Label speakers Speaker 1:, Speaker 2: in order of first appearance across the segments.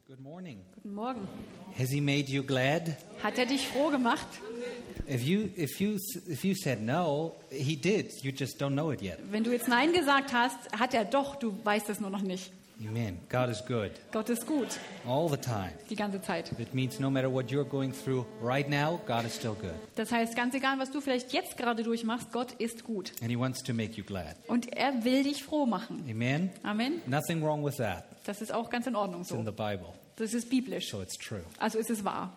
Speaker 1: Good morning.
Speaker 2: Guten Morgen.
Speaker 1: Has he made you glad?
Speaker 2: Hat er dich froh gemacht?
Speaker 1: If you said no, he did. You just don't know it yet.
Speaker 2: Wenn du jetzt Nein gesagt hast, hat er doch, du weißt es nur noch nicht.
Speaker 1: Amen. God is good
Speaker 2: Gott ist gut,
Speaker 1: all the time.
Speaker 2: die ganze Zeit.
Speaker 1: It means no matter what you're going through right now, God is still good.
Speaker 2: Das heißt, ganz egal, was du vielleicht jetzt gerade durchmachst, Gott ist gut.
Speaker 1: And he wants to make you glad.
Speaker 2: Und er will dich froh machen.
Speaker 1: Amen.
Speaker 2: Amen.
Speaker 1: Nothing wrong with that.
Speaker 2: Das ist auch ganz in Ordnung
Speaker 1: It's in
Speaker 2: so.
Speaker 1: the Bible,
Speaker 2: Das ist biblisch.
Speaker 1: so it's true.
Speaker 2: Also ist es wahr.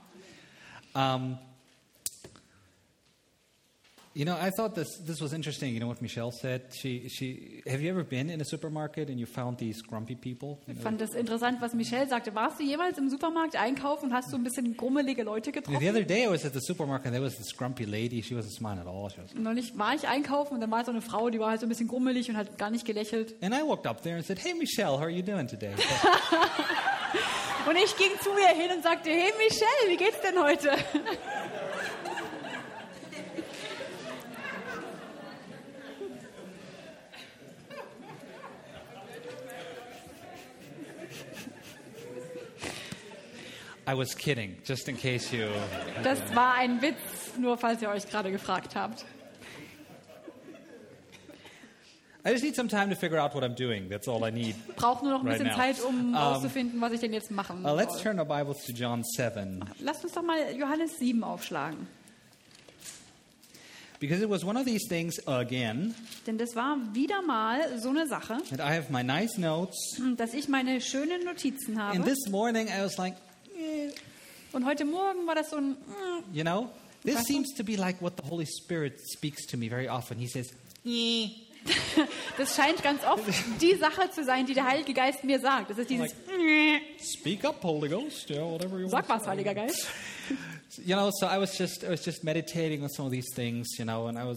Speaker 1: You know, I thought this was interesting. You know what Michelle said? Have you ever been in a supermarket and you found these grumpy people? You
Speaker 2: Ich
Speaker 1: know?
Speaker 2: fand das interessant, was Michelle sagte. Warst du jemals im Supermarkt einkaufen und hast du ein bisschen grummelige Leute
Speaker 1: The
Speaker 2: getroffen?
Speaker 1: other day I was at the supermarket and there was this grumpy lady. She wasn't smiling at all. She was,
Speaker 2: Neulich war ich einkaufen und dann war so eine Frau, die war halt so ein bisschen grummelig und hat gar nicht gelächelt.
Speaker 1: and I walked up there and said, "Hey, Michelle, how are you doing today?"
Speaker 2: Und ich ging zu ihr hin und sagte, hey Michelle, wie geht's denn heute?
Speaker 1: I was kidding, just in case you.
Speaker 2: Das war ein Witz, nur falls ihr euch gerade gefragt habt.
Speaker 1: I just need some time to figure out what I'm doing. That's all I need.
Speaker 2: Braucht nur noch ein
Speaker 1: Right
Speaker 2: bisschen
Speaker 1: now.
Speaker 2: Zeit, um rauszufinden, was ich denn jetzt machen
Speaker 1: Let's
Speaker 2: soll.
Speaker 1: turn our Bibles to John 7.
Speaker 2: Lasst uns doch mal Johannes 7 aufschlagen.
Speaker 1: Because it was one of these things again,
Speaker 2: Denn das war wieder mal so eine Sache,
Speaker 1: that I have my nice notes.
Speaker 2: dass ich meine schönen Notizen
Speaker 1: And
Speaker 2: habe.
Speaker 1: this morning I was like,
Speaker 2: Und heute Morgen war das so ein...
Speaker 1: you know, this
Speaker 2: Weißt du?
Speaker 1: seems to be like what the Holy Spirit speaks to me very often. He says,
Speaker 2: Das scheint ganz oft die Sache zu sein, die der Heilige Geist mir sagt. Das ist dieses...
Speaker 1: "Speak up, Holy Ghost, yeah, whatever you
Speaker 2: Sag
Speaker 1: want."
Speaker 2: was, Heiliger Geist.
Speaker 1: You know, so I was just meditating on some of these things, you know, and I was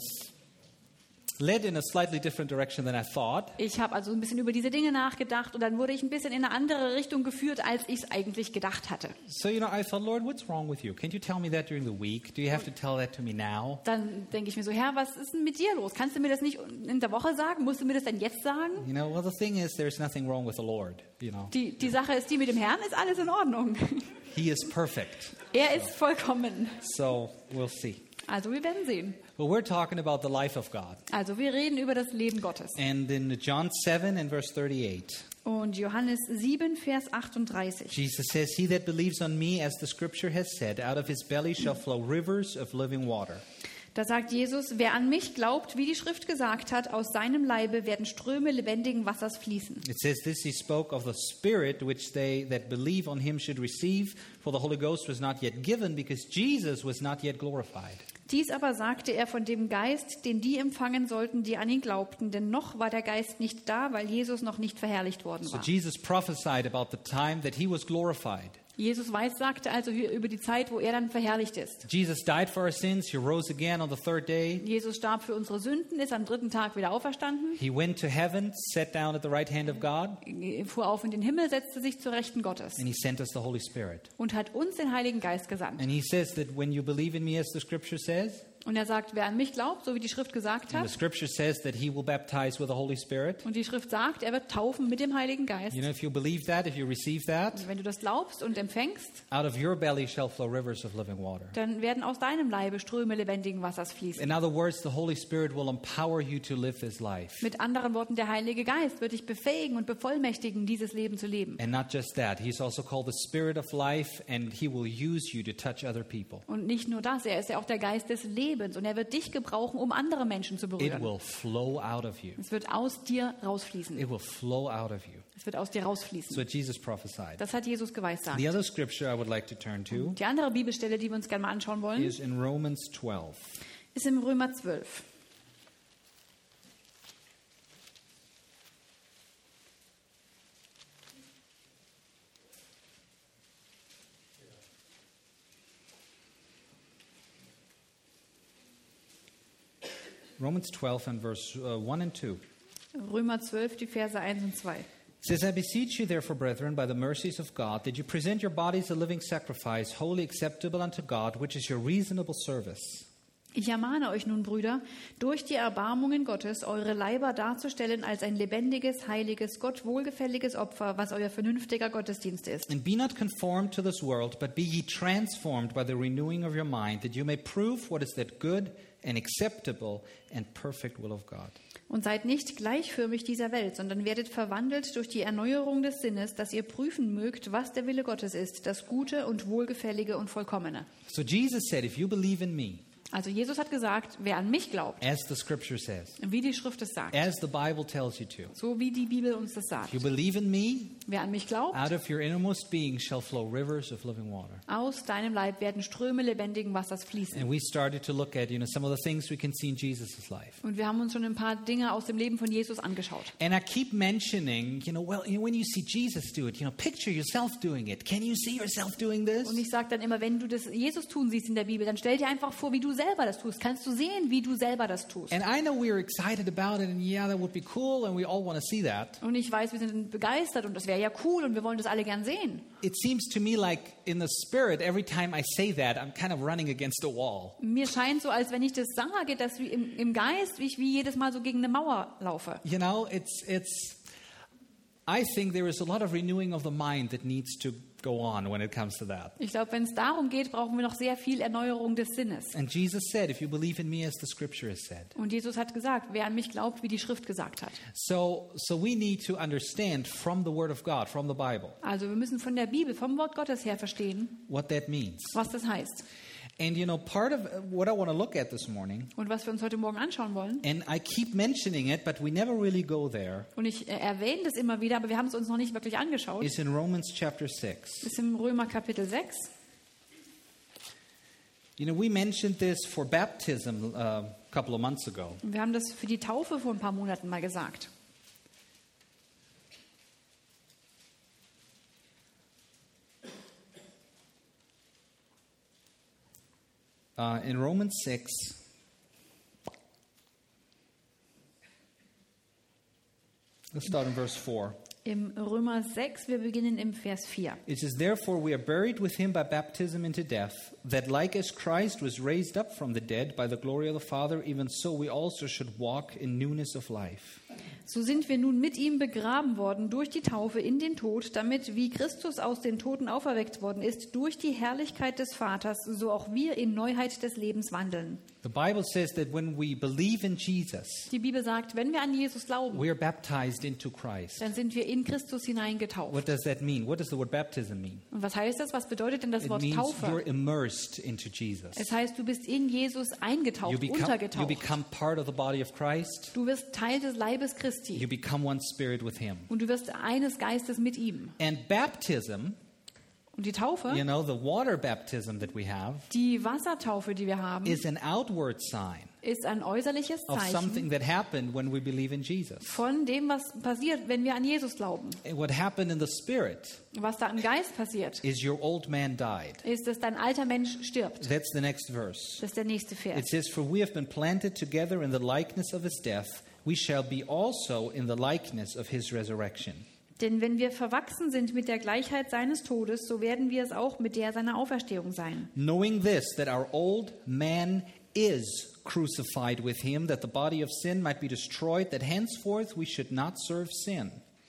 Speaker 1: led in a slightly different direction than I thought.
Speaker 2: Ich habe also ein bisschen über diese Dinge nachgedacht und dann wurde ich ein bisschen in eine andere Richtung geführt, als ich es eigentlich gedacht hatte.
Speaker 1: So, you know, I thought, Lord, what's wrong with you? Can't you tell me that during the week? Do you have to tell that to me now?
Speaker 2: Dann denke ich mir so, Herr, was ist denn mit dir los? Kannst du mir das nicht in der Woche sagen? Musst du mir das denn jetzt sagen?
Speaker 1: You know, well, the thing is, there's nothing wrong with the Lord, you know.
Speaker 2: Die Sache ist die, mit dem Herrn ist alles in Ordnung.
Speaker 1: He is perfect.
Speaker 2: Er ist vollkommen.
Speaker 1: So, we'll see.
Speaker 2: Also wir werden sehen.
Speaker 1: Well, we're talking about the life of God.
Speaker 2: Also wir reden über das Leben Gottes.
Speaker 1: And in John 7 and verse 38,
Speaker 2: Und Johannes 7, Vers 38.
Speaker 1: Jesus says, "He that believes on me, as the scripture has said, out of his belly shall flow rivers of living water."
Speaker 2: Da sagt Jesus, wer an mich glaubt, wie die Schrift gesagt hat, aus seinem Leibe werden Ströme lebendigen Wassers fließen.
Speaker 1: It says this, he spoke of the Spirit which they that believe on him should receive, for the Holy Ghost was not yet given, because Jesus was not yet glorified.
Speaker 2: Dies aber sagte er von dem Geist, den die empfangen sollten, die an ihn glaubten, denn noch war der Geist nicht da, weil Jesus noch nicht verherrlicht worden
Speaker 1: So
Speaker 2: war.
Speaker 1: Jesus prophesied about the time that he was glorified.
Speaker 2: Jesus sagte also hier über die Zeit, wo er dann verherrlicht ist.
Speaker 1: Jesus died for our sins, he rose again on the third day.
Speaker 2: Jesus starb für unsere Sünden, ist am dritten Tag wieder auferstanden,
Speaker 1: He went to heaven, sat down at the right hand of God,
Speaker 2: fuhr auf in den Himmel, setzte sich zur Rechten Gottes
Speaker 1: and he sent us the Holy Spirit.
Speaker 2: und hat uns den Heiligen Geist gesandt.
Speaker 1: And he says that when you believe in me, as the scripture says,
Speaker 2: Und er sagt, wer an mich glaubt, so wie die Schrift gesagt
Speaker 1: and the
Speaker 2: hat,
Speaker 1: scripture says that he will baptize with the Holy Spirit.
Speaker 2: und die Schrift sagt, er wird taufen mit dem Heiligen Geist.
Speaker 1: You know, if you believe that, if you receive that,
Speaker 2: Und wenn du das glaubst und empfängst,
Speaker 1: out of your belly shall flow rivers of living water.
Speaker 2: dann werden aus deinem Leibe Ströme lebendigen Wassers fließen.
Speaker 1: In other words, the Holy Spirit will empower you to live this life.
Speaker 2: Mit anderen Worten, der Heilige Geist wird dich befähigen und bevollmächtigen, dieses Leben zu leben.
Speaker 1: And not just that, he's also called the Spirit of life, and he will use you to touch other people.
Speaker 2: Und nicht nur das, er ist ja auch der Geist des Lebens und er wird dich gebrauchen, um andere Menschen zu
Speaker 1: It
Speaker 2: berühren.
Speaker 1: will flow out of you.
Speaker 2: Es wird aus dir rausfließen.
Speaker 1: It will flow out of you.
Speaker 2: Es wird aus dir
Speaker 1: That's
Speaker 2: rausfließen.
Speaker 1: what Jesus prophesied.
Speaker 2: Das hat Jesus geweissagt.
Speaker 1: The other scripture I would like to turn to
Speaker 2: Die andere Bibelstelle, die wir uns gerne mal anschauen wollen,
Speaker 1: is in Romans 12.
Speaker 2: ist im Römer 12.
Speaker 1: Romans 12 and verse 1 and 2.
Speaker 2: Römer 12, die Verse 1 und 2.
Speaker 1: It says, "I beseech you therefore, brethren, by the mercies of God, that you present your bodies a living sacrifice, wholly acceptable unto God, which is your reasonable service."
Speaker 2: Ich ermahne euch nun, Brüder, durch die Erbarmungen Gottes, eure Leiber darzustellen als ein lebendiges, heiliges, Gott wohlgefälliges Opfer, was euer vernünftiger Gottesdienst ist.
Speaker 1: And be not conformed to this world, but be ye transformed by the renewing of your mind, that you may prove what is that good and acceptable and perfect will of God.
Speaker 2: Und seid nicht gleichförmig dieser Welt, sondern werdet verwandelt durch die Erneuerung des Sinnes, dass ihr prüfen mögt, was der Wille Gottes ist, das Gute und Wohlgefällige und Vollkommene.
Speaker 1: So Jesus said, if you believe in me,
Speaker 2: Also Jesus hat gesagt, wer an mich glaubt,
Speaker 1: as the scripture says,
Speaker 2: wie die Schrift es sagt,
Speaker 1: as the Bible tells you to,
Speaker 2: so wie die Bibel uns das sagt.
Speaker 1: if you believe in me,
Speaker 2: Wer an mich glaubt,
Speaker 1: out of your innermost being shall flow rivers of living water.
Speaker 2: aus deinem Leib werden Ströme lebendigen Wassers fließen.
Speaker 1: And we started to look at, some of the things we can see in Jesus' life.
Speaker 2: Und wir haben uns schon ein paar Dinge aus dem Leben von Jesus angeschaut.
Speaker 1: And I keep mentioning, when you see Jesus do it, picture yourself doing it. Can you see yourself doing this?
Speaker 2: Und ich sage dann immer, wenn du das Jesus tun siehst in der Bibel, dann stell dir einfach vor, wie du selber das tust. Kannst du sehen, wie du selber das tust?
Speaker 1: And I know we're excited about it, and yeah, that would be cool, and we all want to see that.
Speaker 2: Und ich weiß, wir sind begeistert und das wäre ja cool und wir wollen das alle gern sehen.
Speaker 1: It seems to me like in the spirit, every time I say that, I'm kind of running against a wall.
Speaker 2: Mir scheint so, als wenn ich das sage, dass im Geist ich wie jedes Mal so gegen eine Mauer laufe.
Speaker 1: I think there is a lot of renewing of the mind that needs to go on when it comes to that.
Speaker 2: Ich glaube, wenn es darum geht, brauchen wir noch sehr viel Erneuerung des Sinnes.
Speaker 1: And Jesus said, if you believe in me as the scripture has said.
Speaker 2: Und Jesus hat gesagt, wer an mich glaubt, wie die Schrift gesagt hat.
Speaker 1: So we need to understand from the word of God, from the Bible,
Speaker 2: Also wir müssen von der Bibel, vom Wort Gottes her verstehen,
Speaker 1: what that means.
Speaker 2: was das heißt.
Speaker 1: And part of what I want to look at this morning,
Speaker 2: Und was wir uns heute Morgen anschauen wollen.
Speaker 1: and I keep mentioning it, but we never really go there,
Speaker 2: Und ich erwähne das immer wieder, aber wir haben es uns noch nicht wirklich angeschaut.
Speaker 1: is in Romans chapter 6.
Speaker 2: Das ist im Römer Kapitel 6.
Speaker 1: We mentioned this for baptism a couple of months ago.
Speaker 2: Und wir haben das für die Taufe vor ein paar Monaten mal gesagt.
Speaker 1: In Romans 6, let's start in verse 4.
Speaker 2: Im Römer 6, wir beginnen im Vers 4.
Speaker 1: It says, therefore we are buried with him by baptism into death, that like as Christ was raised up from the dead by the glory of the Father, even so we also should walk in newness of life.
Speaker 2: So sind wir nun mit ihm begraben worden durch die Taufe in den Tod, damit wie Christus aus den Toten auferweckt worden ist, durch die Herrlichkeit des Vaters, so auch wir in Neuheit des Lebens wandeln.
Speaker 1: The Bible says that when we believe in Jesus,
Speaker 2: Die Bibel sagt, wenn wir an Jesus glauben,
Speaker 1: we are baptized into Christ.
Speaker 2: dann sind wir in Christus hineingetauft.
Speaker 1: What does that mean? What does the word baptism mean?
Speaker 2: Und was heißt das? Was bedeutet denn das
Speaker 1: It
Speaker 2: Wort
Speaker 1: means
Speaker 2: Taufe?
Speaker 1: you're immersed into Jesus.
Speaker 2: Es heißt, du bist in Jesus eingetaucht,
Speaker 1: You
Speaker 2: untergetaucht.
Speaker 1: become part of the body of Christ.
Speaker 2: Du wirst Teil des Leibes Christi.
Speaker 1: You become one spirit with him.
Speaker 2: Und du wirst eines Geistes mit ihm.
Speaker 1: And baptism,
Speaker 2: Und die Taufe,
Speaker 1: the water baptism that we have,
Speaker 2: die Wassertaufe, die wir haben,
Speaker 1: is an outward sign
Speaker 2: ist ein äußerliches
Speaker 1: of something
Speaker 2: Zeichen
Speaker 1: that happened when we believe in Jesus.
Speaker 2: von dem, was passiert, wenn wir an Jesus glauben.
Speaker 1: And what happened in the spirit
Speaker 2: Was da im Geist passiert,
Speaker 1: is your old man died.
Speaker 2: ist, dass dein alter Mensch stirbt.
Speaker 1: That's the next verse.
Speaker 2: Das ist der nächste
Speaker 1: It
Speaker 2: Vers.
Speaker 1: says, for we have been planted together in the likeness of his death, we shall be also in the likeness of his resurrection.
Speaker 2: Denn wenn wir verwachsen sind mit der Gleichheit seines Todes, so werden wir es auch mit der seiner Auferstehung sein.
Speaker 1: Knowing this, that our old man is crucified with him, that the body of sin might be destroyed, that henceforth we should not serve sin.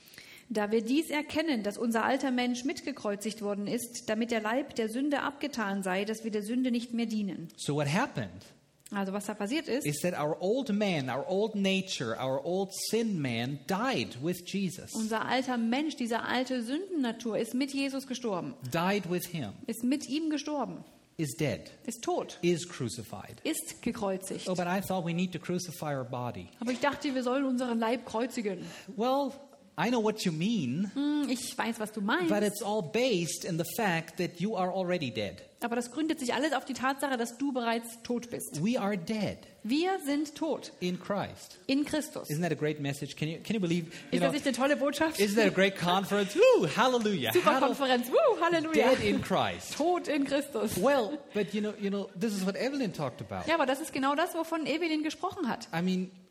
Speaker 2: Da wir dies erkennen, dass unser alter Mensch mitgekreuzigt worden ist, damit der Leib der Sünde abgetan sei, dass wir der Sünde nicht mehr dienen.
Speaker 1: So what happened
Speaker 2: Also was da passiert ist,
Speaker 1: is that our old man, our old nature, our old sin man died with Jesus,
Speaker 2: unser alter Mensch, diese alte Sündennatur ist mit Jesus gestorben,
Speaker 1: died with him,
Speaker 2: ist mit ihm gestorben,
Speaker 1: is dead,
Speaker 2: ist tot,
Speaker 1: is crucified.
Speaker 2: ist gekreuzigt.
Speaker 1: Oh, but I thought we need to crucify our body.
Speaker 2: Aber ich dachte, wir sollen unseren Leib kreuzigen.
Speaker 1: Well, I know what you mean,
Speaker 2: Ich weiß, was du
Speaker 1: but
Speaker 2: meinst,
Speaker 1: it's all based in the fact that you are already dead.
Speaker 2: aber das gründet sich alles auf die Tatsache, dass du bereits tot bist.
Speaker 1: We are dead
Speaker 2: Wir sind tot
Speaker 1: in Christ.
Speaker 2: in Christus.
Speaker 1: Isn't that a great message? Can you believe?
Speaker 2: Ist das nicht eine tolle Botschaft?
Speaker 1: Isn't that a great conference? Woo, hallelujah.
Speaker 2: Super Konferenz. Halleluja.
Speaker 1: Dead in Christ.
Speaker 2: Tot in Christus.
Speaker 1: Well, but you know, this is what Evelyn talked about.
Speaker 2: Ja, aber das ist genau das, wovon Evelyn gesprochen hat.
Speaker 1: I mean,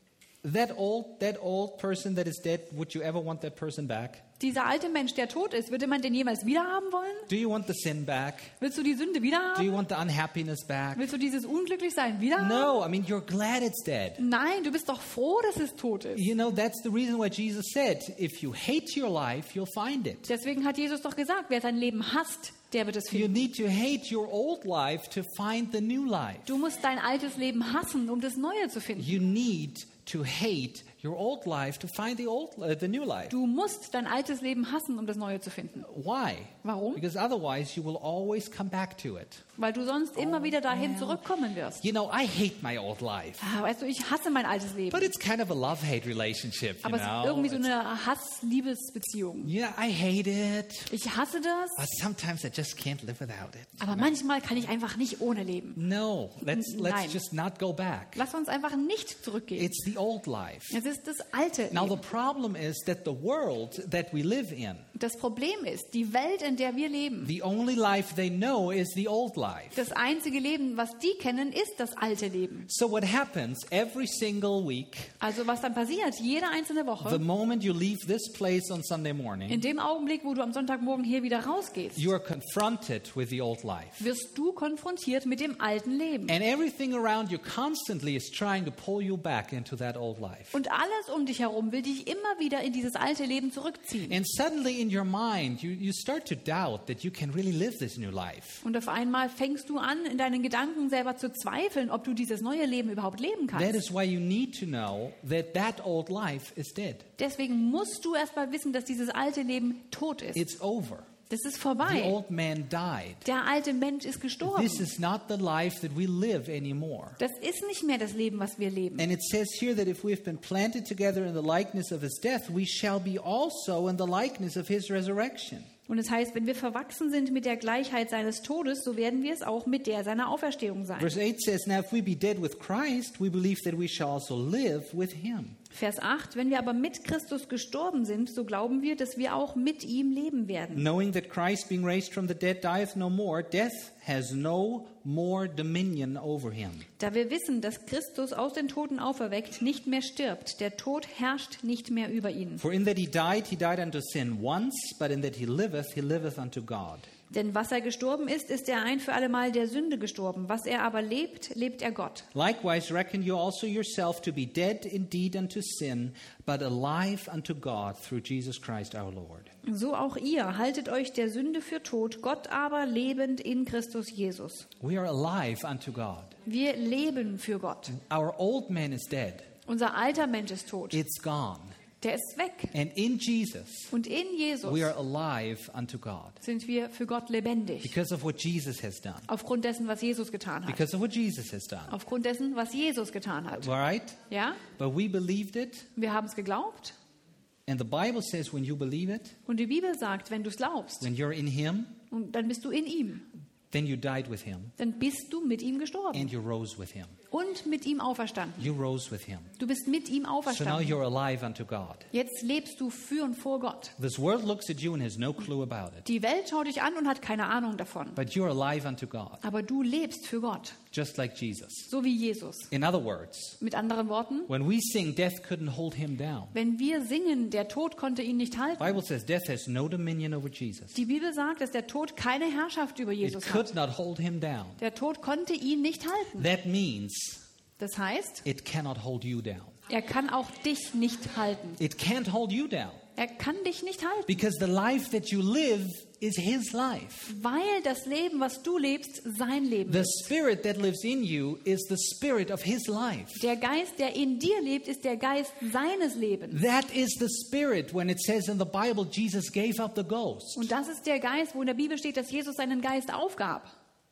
Speaker 1: that old person that is dead, would you ever want that person back?
Speaker 2: Dieser alte Mensch, der tot ist, würde man den jemals wieder haben wollen?
Speaker 1: Do you want the sin back?
Speaker 2: Willst du die Sünde wieder
Speaker 1: Do you
Speaker 2: haben?
Speaker 1: want the unhappiness back?
Speaker 2: Willst du dieses Unglücklichsein wieder haben?
Speaker 1: No, I mean, you're glad it's dead.
Speaker 2: Nein, du bist doch froh, dass es tot ist.
Speaker 1: You know, that's the reason why Jesus said, if you hate your life, you'll find it.
Speaker 2: Deswegen hat Jesus doch gesagt, wer sein Leben hasst, der wird es
Speaker 1: You
Speaker 2: finden.
Speaker 1: need to hate your old life to find the new life.
Speaker 2: Du musst dein altes Leben hassen, um das Neue zu finden.
Speaker 1: You need to hate your old life to find the new life.
Speaker 2: Du musst dein altes Leben hassen, um das Neue zu finden.
Speaker 1: Why?
Speaker 2: Warum?
Speaker 1: Because otherwise you will always come back to it.
Speaker 2: Weil du sonst immer wieder dahin zurückkommen wirst.
Speaker 1: You know, I hate my old life.
Speaker 2: Weißt du, ich hasse mein altes Leben.
Speaker 1: But it's kind of a love-hate relationship, you
Speaker 2: Aber es ist
Speaker 1: know.
Speaker 2: irgendwie so eine Hass-Liebes-Beziehung.
Speaker 1: Yeah, I hate it.
Speaker 2: Ich hasse das,
Speaker 1: But sometimes I just can't live without it.
Speaker 2: aber manchmal kann ich einfach nicht ohne leben.
Speaker 1: No, let's
Speaker 2: Nein.
Speaker 1: just not go back.
Speaker 2: Lass uns einfach nicht zurückgehen.
Speaker 1: It's the old life.
Speaker 2: Es ist das alte
Speaker 1: Now the
Speaker 2: Leben.
Speaker 1: problem is that the world that we live in,
Speaker 2: Das Problem ist, die Welt, in der wir leben,
Speaker 1: the only life they know is the old life.
Speaker 2: das einzige Leben, was die kennen, ist das alte Leben.
Speaker 1: So what happens every single week,
Speaker 2: Also was dann passiert, jede einzelne
Speaker 1: the
Speaker 2: Woche,
Speaker 1: moment you leave this place on Sunday morning,
Speaker 2: in dem Augenblick, wo du am Sonntagmorgen hier wieder rausgehst,
Speaker 1: you are confronted with the old life.
Speaker 2: wirst du konfrontiert mit dem alten Leben.
Speaker 1: And everything around you constantly is trying to pull you back into that old life.
Speaker 2: Und alles um dich herum will dich immer wieder in dieses alte Leben zurückziehen.
Speaker 1: And suddenly in your mind, you start to doubt that you can really live this new life.
Speaker 2: Und auf einmal fängst du an, in deinen Gedanken selber zu zweifeln, ob du dieses neue Leben überhaupt leben
Speaker 1: That
Speaker 2: kannst.
Speaker 1: is why you need to know that old life is dead.
Speaker 2: Deswegen musst du erst mal wissen, dass dieses alte Leben tot ist.
Speaker 1: It's over.
Speaker 2: Das ist
Speaker 1: The
Speaker 2: vorbei.
Speaker 1: old man died.
Speaker 2: Der alte Mensch ist gestorben.
Speaker 1: This is not the life that we live anymore.
Speaker 2: Das ist nicht mehr das Leben, was wir leben.
Speaker 1: And it says here that if we've been planted together in the likeness of his death, we shall be also in the likeness of his resurrection.
Speaker 2: Und es heißt, wenn wir verwachsen sind mit der Gleichheit seines Todes, so werden wir es auch mit der seiner Auferstehung sein.
Speaker 1: Verse 8 says, Now if we be dead with Christ, we believe that we shall also live with him.
Speaker 2: Vers 8, wenn wir aber mit Christus gestorben sind, so glauben wir, dass wir auch mit ihm leben werden.
Speaker 1: Knowing that Christ being raised from the dead dieth no more, death has no more dominion over him.
Speaker 2: Da wir wissen, dass Christus aus den Toten auferweckt, nicht mehr stirbt, der Tod herrscht nicht mehr über ihn.
Speaker 1: For in that he died unto sin once, but in that he liveth unto God.
Speaker 2: Denn was er gestorben ist, ist er ein für allemal der Sünde gestorben. Was er aber lebt, lebt er Gott.
Speaker 1: Likewise reckon you also yourself to be dead indeed unto sin, but alive unto God through Jesus Christ our Lord.
Speaker 2: So auch ihr, haltet euch der Sünde für tot, Gott aber lebend in Christus Jesus.
Speaker 1: We are alive unto God.
Speaker 2: Wir leben für Gott.
Speaker 1: Our old man is dead.
Speaker 2: Unser alter Mensch ist tot.
Speaker 1: It's gone.
Speaker 2: Der ist weg.
Speaker 1: And in Jesus,
Speaker 2: Und in Jesus
Speaker 1: we are alive unto God
Speaker 2: sind wir für Gott lebendig.
Speaker 1: because of what Jesus has done.
Speaker 2: Aufgrund dessen, was Jesus getan hat.
Speaker 1: Because of what Jesus has done.
Speaker 2: Aufgrund dessen, was Jesus getan hat.
Speaker 1: All right?
Speaker 2: Ja?
Speaker 1: But we believed it.
Speaker 2: Wir haben es geglaubt.
Speaker 1: And the Bible says when you believe it,
Speaker 2: Und die Bibel sagt, wenn du es glaubst,
Speaker 1: when you're in him,
Speaker 2: und dann bist du in ihm.
Speaker 1: then you died with him
Speaker 2: Dann bist du mit ihm gestorben.
Speaker 1: and you rose with him.
Speaker 2: Und mit ihm auferstanden.
Speaker 1: You rose with him.
Speaker 2: Du bist mit ihm
Speaker 1: So now
Speaker 2: auferstanden.
Speaker 1: you're alive unto God.
Speaker 2: Jetzt lebst du für und vor Gott.
Speaker 1: This world looks at you and has no clue about it.
Speaker 2: Die Welt schaut dich an und hat keine Ahnung davon.
Speaker 1: But you're alive unto God,
Speaker 2: Aber du lebst für Gott.
Speaker 1: just like Jesus.
Speaker 2: So wie Jesus.
Speaker 1: In other words,
Speaker 2: Mit anderen Worten,
Speaker 1: when we sing, death couldn't hold him down.
Speaker 2: wenn wir singen, der Tod konnte ihn nicht
Speaker 1: The
Speaker 2: halten.
Speaker 1: Bible says death has no dominion over Jesus.
Speaker 2: Die Bibel sagt, dass der Tod keine Herrschaft über
Speaker 1: It
Speaker 2: Jesus
Speaker 1: could
Speaker 2: hat.
Speaker 1: not hold him down.
Speaker 2: Der Tod konnte ihn nicht halten.
Speaker 1: That means
Speaker 2: Das heißt,
Speaker 1: it cannot hold you down.
Speaker 2: er kann auch dich nicht halten.
Speaker 1: It can't hold you down
Speaker 2: Er kann dich nicht halten.
Speaker 1: because the life that you live is his life.
Speaker 2: Weil das Leben, was du lebst, sein Leben
Speaker 1: The
Speaker 2: ist.
Speaker 1: spirit that lives in you is the spirit of his life.
Speaker 2: Der Geist, der in dir lebt, ist der Geist seines Lebens.
Speaker 1: That is the spirit when it says in the Bible Jesus gave up the ghost.
Speaker 2: Und das ist der Geist, wo in der Bibel steht, dass Jesus seinen Geist aufgab.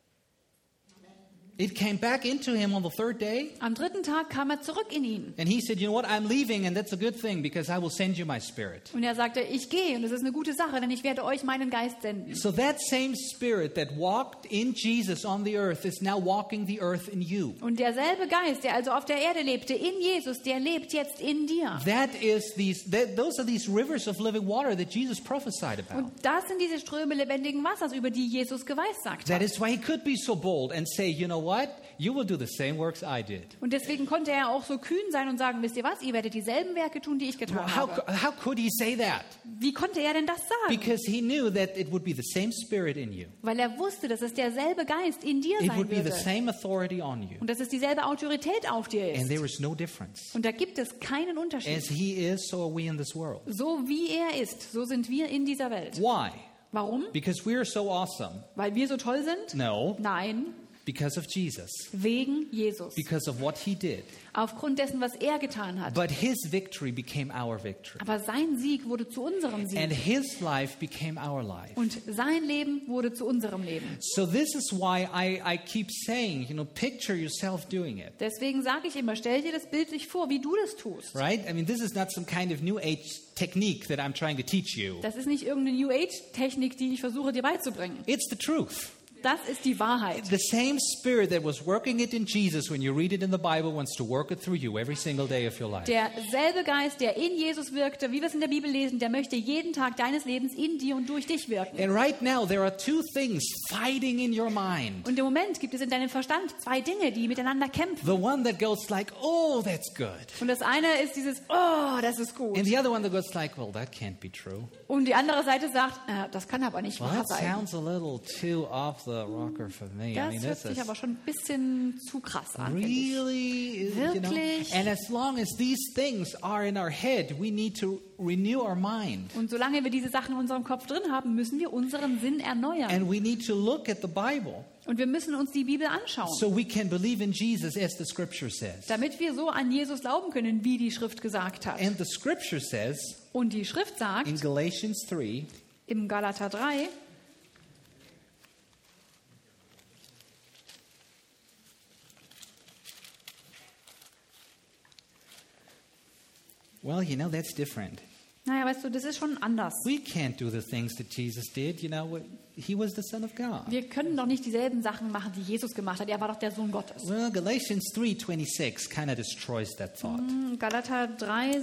Speaker 1: It came back into him on the third day.
Speaker 2: Am dritten Tag kam er zurück in ihn.
Speaker 1: And he said, you know what, I'm leaving and that's a good thing because I will send you my spirit.
Speaker 2: Und er sagte, ich gehe und das ist eine gute Sache, denn ich werde euch meinen Geist senden.
Speaker 1: So that same spirit that walked in Jesus on the earth is now walking the earth in you.
Speaker 2: Und derselbe Geist, der also auf der Erde lebte, in Jesus, der lebt jetzt in dir.
Speaker 1: Those are these rivers of living water that Jesus prophesied about.
Speaker 2: Und das sind diese Ströme lebendigen Wassers, über die Jesus geweissagt
Speaker 1: That
Speaker 2: hat.
Speaker 1: is why he could be so bold and say, you know what? you will do the same works I did.
Speaker 2: Und deswegen konnte er auch so kühn sein und sagen, wisst ihr was, ihr werdet dieselben Werke tun, die ich getan habe.
Speaker 1: How could he say that?
Speaker 2: Wie konnte er denn das sagen?
Speaker 1: Because he knew that it would be the same spirit in you.
Speaker 2: Weil er wusste, dass es derselbe Geist in dir
Speaker 1: It
Speaker 2: sein
Speaker 1: would be the
Speaker 2: würde.
Speaker 1: same authority on you.
Speaker 2: Und dass es dieselbe Autorität auf dir
Speaker 1: And
Speaker 2: ist.
Speaker 1: there is no difference.
Speaker 2: Und da gibt es keinen Unterschied.
Speaker 1: As he is, so are we in this world.
Speaker 2: So wie er ist, so sind wir in dieser Welt.
Speaker 1: Why?
Speaker 2: Warum?
Speaker 1: Because we are so awesome?
Speaker 2: Weil wir so toll sind?
Speaker 1: No,
Speaker 2: Nein,
Speaker 1: because of Jesus.
Speaker 2: wegen Jesus.
Speaker 1: Because of what he did.
Speaker 2: Aufgrund dessen, was er getan hat.
Speaker 1: But his victory became our victory.
Speaker 2: Aber sein Sieg wurde zu unserem
Speaker 1: And
Speaker 2: Sieg.
Speaker 1: his life became our life.
Speaker 2: Und sein Leben wurde zu unserem Leben.
Speaker 1: So this is why I keep saying, picture yourself doing it.
Speaker 2: Deswegen sage ich immer, stell dir das bildlich vor, wie du das tust.
Speaker 1: Right? I mean, this is not some kind of new age technique that I'm trying to teach you.
Speaker 2: Das ist nicht irgendeine New Age-Technik, die ich versuche dir beizubringen.
Speaker 1: It's the truth.
Speaker 2: Das ist die Wahrheit.
Speaker 1: The same spirit that was working it in Jesus when you read it in the Bible wants to work it through you every single day of your life.
Speaker 2: Derselbe Geist, der in Jesus wirkte, wie wir es in der Bibel lesen, der möchte jeden Tag deines Lebens in dir und durch dich wirken.
Speaker 1: And right now there are two things fighting in your mind.
Speaker 2: Und im Moment gibt es in deinem Verstand zwei Dinge, die miteinander kämpfen.
Speaker 1: The one that goes like, oh, that's good.
Speaker 2: Und das eine ist dieses, oh, das ist gut.
Speaker 1: And the other one that goes like, well, that can't be true.
Speaker 2: Und die andere Seite sagt, das kann aber nicht
Speaker 1: Well,
Speaker 2: wahr
Speaker 1: that
Speaker 2: sein.
Speaker 1: sounds a little too off the rocker for me. I
Speaker 2: Das
Speaker 1: mean,
Speaker 2: hört
Speaker 1: this
Speaker 2: sich
Speaker 1: is
Speaker 2: aber schon ein bisschen zu krass an, finde ich.
Speaker 1: really,
Speaker 2: Wirklich?
Speaker 1: And as long as these things are in our head, we need to renew our mind.
Speaker 2: Und solange wir diese Sachen in unserem Kopf drin haben, müssen wir unseren Sinn erneuern.
Speaker 1: And we need to look at the Bible
Speaker 2: Und wir müssen uns die Bibel anschauen,
Speaker 1: so we can believe in Jesus as the scripture says.
Speaker 2: damit wir so an Jesus glauben können, wie die Schrift gesagt hat.
Speaker 1: And the scripture says
Speaker 2: Und die Schrift
Speaker 1: in
Speaker 2: sagt
Speaker 1: Galatians 3,
Speaker 2: im Galater 3,
Speaker 1: well, that's different.
Speaker 2: naja, weißt du, das ist schon anders.
Speaker 1: We can't do the things that Jesus did. He was the Son of God.
Speaker 2: Wir können doch nicht dieselben Sachen machen, die Jesus gemacht hat. Er war doch der Sohn Gottes.
Speaker 1: Well, Galatians 3:26 kind of destroys that thought.
Speaker 2: Galater 3,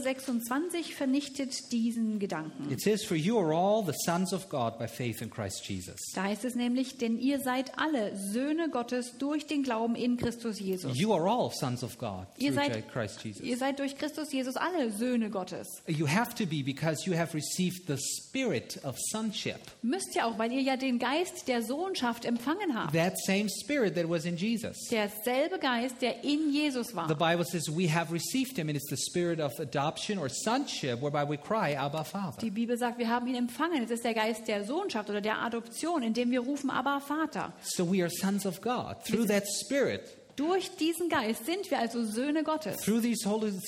Speaker 2: 26 vernichtet diesen Gedanken.
Speaker 1: It says, for you are all the sons of God by faith in Christ Jesus.
Speaker 2: Da heißt es nämlich, denn ihr seid alle Söhne Gottes durch den Glauben in Christus Jesus.
Speaker 1: You are all sons of God
Speaker 2: Ihr
Speaker 1: through
Speaker 2: seid,
Speaker 1: Christ Jesus.
Speaker 2: ihr seid durch Christus Jesus alle Söhne Gottes.
Speaker 1: You have to be because you have received the spirit of sonship.
Speaker 2: Müsst ihr auch, weil ihr ja den Geist der Sohnschaft empfangen habt.
Speaker 1: That same spirit that was in Jesus.
Speaker 2: Derselbe Geist, der in Jesus
Speaker 1: The
Speaker 2: war.
Speaker 1: Bible says we have received him, and it's the spirit of adoption or sonship whereby we cry, Abba, Father.
Speaker 2: Die Bibel sagt, wir haben ihn empfangen. Es ist der Geist der Sohnschaft oder der Adoption, in dem wir rufen, Abba, Vater.
Speaker 1: So we are sons of God through that spirit,
Speaker 2: Durch diesen Geist sind wir also Söhne Gottes.
Speaker 1: through this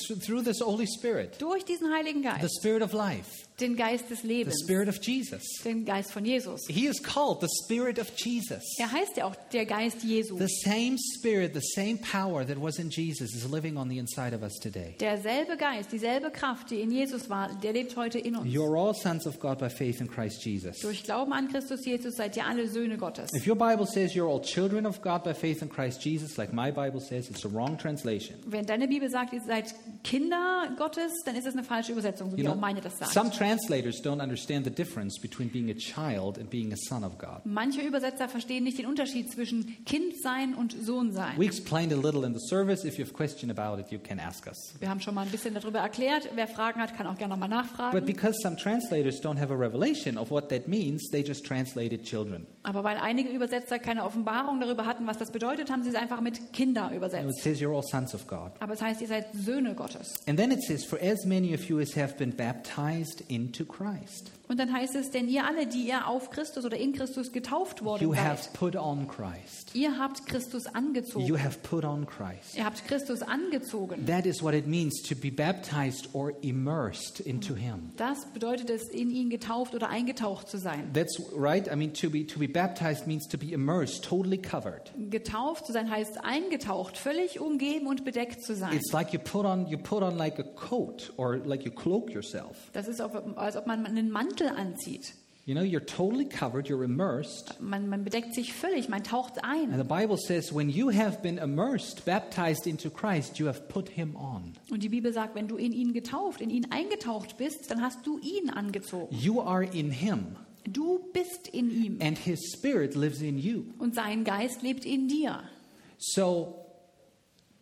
Speaker 1: Holy Spirit,
Speaker 2: Durch diesen Heiligen
Speaker 1: the
Speaker 2: Geist,
Speaker 1: Spirit of life,
Speaker 2: den Geist des
Speaker 1: the
Speaker 2: Lebens,
Speaker 1: Spirit of Jesus.
Speaker 2: den Geist von Jesus.
Speaker 1: He is called the Spirit of Jesus.
Speaker 2: Er heißt ja auch der Geist Jesu.
Speaker 1: The same Spirit, the same power that was in Jesus is living on the inside of us today.
Speaker 2: Derselbe Geist, dieselbe Kraft, die in Jesus war, der lebt heute in uns.
Speaker 1: You are all sons of God by faith in Christ Jesus.
Speaker 2: Durch Glauben an Christus Jesus seid ihr alle Söhne Gottes.
Speaker 1: If your Bible says you're all children of God by faith in Christ Jesus, like my Bible says, it's a wrong translation.
Speaker 2: Wenn deine Bibel sagt, ihr seid Kinder Gottes, dann ist es eine falsche Übersetzung, so wie auch meine das sagt.
Speaker 1: Some translators don't understand the difference between being a child and being a son of God.
Speaker 2: Manche Übersetzer verstehen nicht den Unterschied zwischen Kind sein und Sohn sein.
Speaker 1: We explained a little in the service. If you have a question about it, you can ask us.
Speaker 2: Wir haben schon mal ein bisschen darüber erklärt. Wer Fragen hat, kann auch gerne nochmal
Speaker 1: But
Speaker 2: nachfragen.
Speaker 1: because some translators don't have a revelation of what that means, they just translated children.
Speaker 2: Aber weil einige Übersetzer keine Offenbarung darüber hatten, was das bedeutet, haben sie es einfach mit Kinder
Speaker 1: And it
Speaker 2: übersetzt.
Speaker 1: says you're all sons of God.
Speaker 2: Aber es heißt, ihr seid Söhne Gottes.
Speaker 1: And then it says, for as many of you as have been baptized into Christ,
Speaker 2: Und dann heißt es, denn ihr alle, die ihr auf Christus oder in Christus getauft worden
Speaker 1: you
Speaker 2: seid,
Speaker 1: have put on Christ.
Speaker 2: ihr habt Christus angezogen.
Speaker 1: You have put on Christ.
Speaker 2: Ihr habt Christus angezogen.
Speaker 1: That is what it means to be baptized or immersed into Him.
Speaker 2: Das bedeutet es, in ihn getauft oder eingetaucht zu sein.
Speaker 1: That's right. I mean, to be baptized means to be immersed, totally covered.
Speaker 2: Getauft zu sein heißt eingetaucht, völlig umgeben und bedeckt zu sein.
Speaker 1: It's like you put on like a coat or like you cloak yourself.
Speaker 2: Das ist, als ob man einen Mantel anzieht.
Speaker 1: You know, you're totally covered, you're immersed.
Speaker 2: Man bedeckt sich völlig, man taucht ein.
Speaker 1: And the Bible says when you have been immersed, baptized into Christ, you have put Him on.
Speaker 2: Und die Bibel sagt, wenn du in ihn getauft, in ihn eingetaucht bist, dann hast du ihn angezogen.
Speaker 1: You are in Him,
Speaker 2: Du bist in ihm
Speaker 1: and His Spirit lives in you.
Speaker 2: und sein Geist lebt in dir.
Speaker 1: So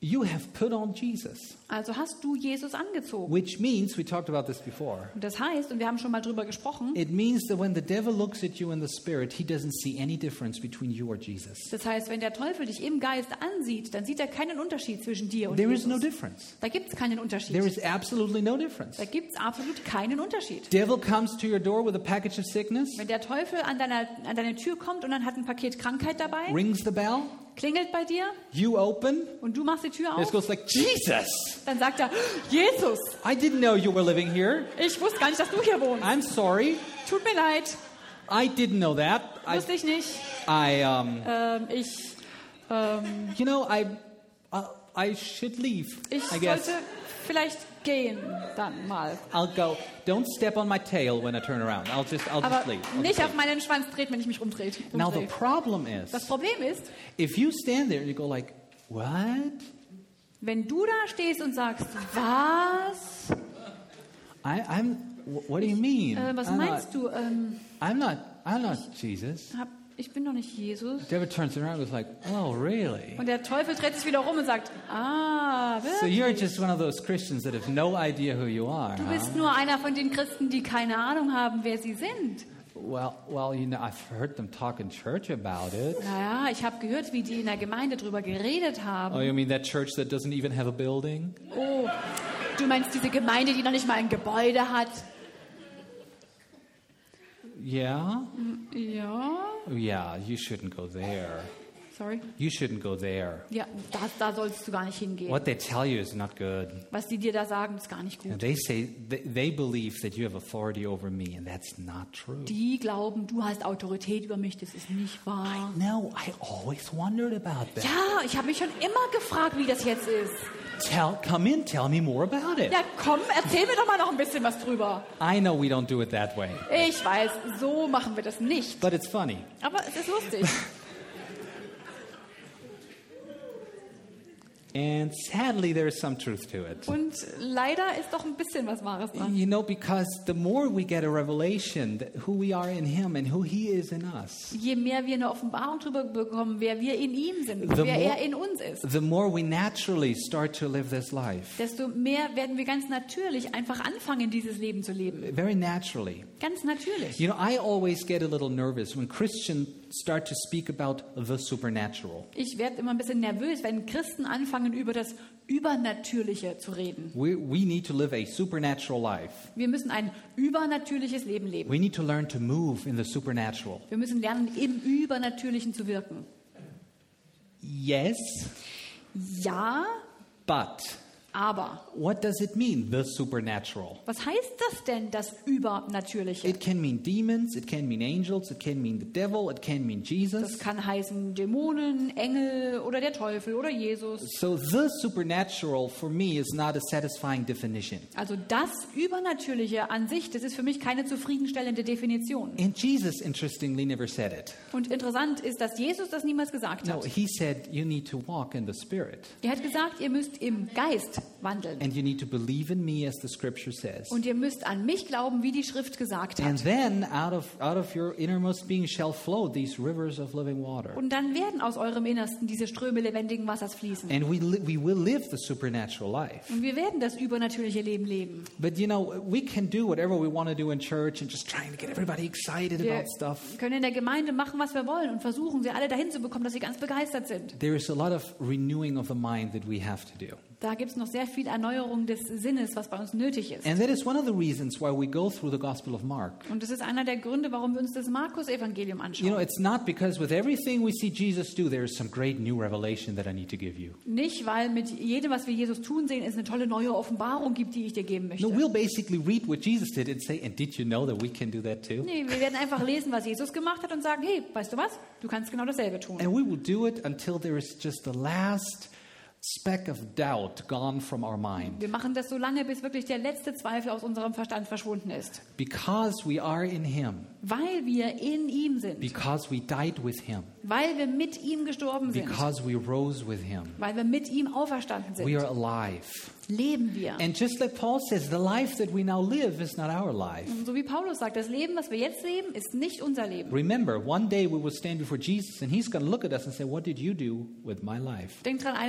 Speaker 1: you have put on Jesus.
Speaker 2: Also hast du Jesus angezogen.
Speaker 1: Which means, we talked about this before,
Speaker 2: Und das heißt, und wir haben schon mal drüber gesprochen,
Speaker 1: it means that when the devil looks at you in the spirit, he doesn't see any difference between you or Jesus.
Speaker 2: das heißt, wenn der Teufel dich im Geist ansieht, dann sieht er keinen Unterschied zwischen dir und
Speaker 1: There is
Speaker 2: Jesus.
Speaker 1: no difference.
Speaker 2: Da gibt es keinen Unterschied.
Speaker 1: There is absolutely no difference.
Speaker 2: Da gibt es absolut keinen Unterschied.
Speaker 1: Devil comes to your door with a package of sickness,
Speaker 2: Wenn der Teufel an deine Tür kommt und dann hat ein Paket Krankheit dabei,
Speaker 1: rings the bell,
Speaker 2: klingelt bei dir
Speaker 1: you open,
Speaker 2: und du machst die Tür
Speaker 1: it
Speaker 2: auf,
Speaker 1: goes like, Jesus!
Speaker 2: dann sagt er, Jesus,
Speaker 1: I didn't know you were living here.
Speaker 2: ich wusste gar nicht, dass du hier wohnst.
Speaker 1: I'm sorry.
Speaker 2: Tut mir leid,
Speaker 1: I didn't know that.
Speaker 2: wusste ich nicht.
Speaker 1: I should leave.
Speaker 2: Ich
Speaker 1: I guess.
Speaker 2: sollte vielleicht gehen dann mal.
Speaker 1: I'll go. Don't step on my tail when I turn around. I'll just
Speaker 2: Aber
Speaker 1: leave.
Speaker 2: nicht auf meinen Schwanz treten, wenn ich mich umdrehe.
Speaker 1: Now the problem
Speaker 2: Das
Speaker 1: is,
Speaker 2: Problem ist,
Speaker 1: if you stand there and you go like, what?
Speaker 2: wenn du da stehst und sagst, was?
Speaker 1: What do you mean?
Speaker 2: Was
Speaker 1: I'm
Speaker 2: meinst du?
Speaker 1: not Jesus.
Speaker 2: Ich bin doch nicht Jesus.
Speaker 1: Devil turns around and goes like, oh, really?
Speaker 2: Und der Teufel dreht sich wieder um und sagt,
Speaker 1: So
Speaker 2: wirklich?
Speaker 1: you're just one of those Christians that have no idea who you are,
Speaker 2: Du
Speaker 1: huh?
Speaker 2: bist nur einer von den Christen, die keine Ahnung haben, wer sie sind.
Speaker 1: Well, I've heard them talk in church about it.
Speaker 2: Naja, ich habe gehört, wie die in der Gemeinde drüber geredet haben.
Speaker 1: Oh, you mean that church that doesn't even have a building?
Speaker 2: Oh, du meinst diese Gemeinde, die noch nicht mal ein Gebäude hat?
Speaker 1: Yeah?
Speaker 2: Ja,
Speaker 1: Yeah, you shouldn't go there.
Speaker 2: sorry.
Speaker 1: You shouldn't go there.
Speaker 2: Ja, da sollst du gar nicht hingehen.
Speaker 1: What they tell you is not good.
Speaker 2: Was die dir da sagen, ist gar nicht
Speaker 1: And
Speaker 2: gut.
Speaker 1: they say they believe that you have authority over me, and that's not true.
Speaker 2: Die glauben, du hast Autorität über mich, das ist nicht wahr.
Speaker 1: No, I always wondered about that.
Speaker 2: Ja, ich habe mich schon immer gefragt, wie das jetzt ist.
Speaker 1: Come in, tell me more about it.
Speaker 2: Ja, komm, erzähl mir doch mal noch ein bisschen was drüber.
Speaker 1: I know we don't do it that way,
Speaker 2: Ich weiß, so machen wir das nicht.
Speaker 1: but it's funny.
Speaker 2: Aber es ist lustig.
Speaker 1: And sadly, there is some truth to it.
Speaker 2: Und leider ist doch ein bisschen was Wahres dran.
Speaker 1: You know, because the more we get a revelation that who we are in Him and who He is in us,
Speaker 2: Je mehr wir eine Offenbarung darüber bekommen, wer wir in ihm sind,
Speaker 1: The
Speaker 2: wer
Speaker 1: more-
Speaker 2: er in uns ist,
Speaker 1: the more we naturally start to live this life.
Speaker 2: desto mehr werden wir ganz natürlich einfach anfangen, dieses Leben zu leben.
Speaker 1: Very naturally.
Speaker 2: Ganz natürlich.
Speaker 1: You know, I always get a little nervous when Christians start to speak about the supernatural.
Speaker 2: Ich werde immer ein bisschen nervös, wenn Christen anfangen, über das Übernatürliche zu reden.
Speaker 1: We need to live a supernatural life.
Speaker 2: Wir müssen ein übernatürliches Leben leben.
Speaker 1: We need to learn to move in the supernatural.
Speaker 2: Wir müssen lernen, im Übernatürlichen zu wirken.
Speaker 1: Yes,
Speaker 2: Ja,
Speaker 1: but
Speaker 2: aber.
Speaker 1: what does it mean, the supernatural?
Speaker 2: Was heißt das denn, das Übernatürliche?
Speaker 1: It can mean demons, it can mean angels, it can mean the devil, it can mean
Speaker 2: Das
Speaker 1: Jesus.
Speaker 2: kann heißen Dämonen, Engel oder der Teufel oder Jesus.
Speaker 1: So the supernatural for me is not a satisfying definition.
Speaker 2: Also das Übernatürliche an sich, das ist für mich keine zufriedenstellende Definition.
Speaker 1: And Jesus, interestingly, never said it.
Speaker 2: Und interessant ist, dass Jesus das niemals gesagt
Speaker 1: No,
Speaker 2: hat.
Speaker 1: he said you need to walk in the Spirit.
Speaker 2: Er hat gesagt, ihr müsst im Geist wandeln.
Speaker 1: And you need to believe in me as the scripture says.
Speaker 2: Und ihr müsst an mich glauben, wie die Schrift gesagt
Speaker 1: And
Speaker 2: hat.
Speaker 1: then out of your innermost being shall flow these rivers of living water.
Speaker 2: Und dann werden aus eurem Innersten diese Ströme lebendigen Wassers fließen.
Speaker 1: And we will live the supernatural life.
Speaker 2: Und wir werden das übernatürliche Leben leben.
Speaker 1: But you know, we can do whatever we want to do in church and just trying to get everybody excited
Speaker 2: Wir
Speaker 1: about stuff.
Speaker 2: können in der Gemeinde machen, was wir wollen und versuchen, sie alle dahin zu bekommen, dass sie ganz begeistert sind.
Speaker 1: There is a lot of renewing of the mind that we have to do.
Speaker 2: Da gibt es noch sehr viel Erneuerung des Sinnes, was bei uns nötig ist.
Speaker 1: And that is one of the reasons why we go through the Gospel of Mark.
Speaker 2: Und das ist einer der Gründe, warum wir uns das Markus-Evangelium
Speaker 1: You know,
Speaker 2: anschauen.
Speaker 1: it's not because with everything we see Jesus do, there is some great new revelation that I need to give you.
Speaker 2: Nicht, weil mit jedem, was wir Jesus tun sehen, es eine tolle neue Offenbarung gibt, die ich dir geben möchte.
Speaker 1: No, we'll basically read what Jesus did and say, and did you know that we can do that too?
Speaker 2: Nee, wir werden einfach lesen, was Jesus gemacht hat und sagen, hey, weißt du was? Du kannst genau dasselbe tun.
Speaker 1: And we will do it until there is just the last speck of doubt gone from our mind.
Speaker 2: Wir machen das so lange, bis wirklich der letzte Zweifel aus unserem Verstand verschwunden ist.
Speaker 1: Because we are in Him,
Speaker 2: Weil wir in ihm sind.
Speaker 1: because we died with Him,
Speaker 2: Weil wir mit ihm gestorben sind.
Speaker 1: because we rose with Him,
Speaker 2: Weil wir mit ihm auferstanden
Speaker 1: we
Speaker 2: sind.
Speaker 1: are alive.
Speaker 2: Leben wir.
Speaker 1: And just like Paul says, the life that we now live is not our life.
Speaker 2: Und so wie Paulus sagt, das Leben, was wir jetzt leben, ist nicht unser Leben.
Speaker 1: Remember, one day we will stand before Jesus and He's going to look at us and say, what did you do with my life?
Speaker 2: Denkt dran, eines Tages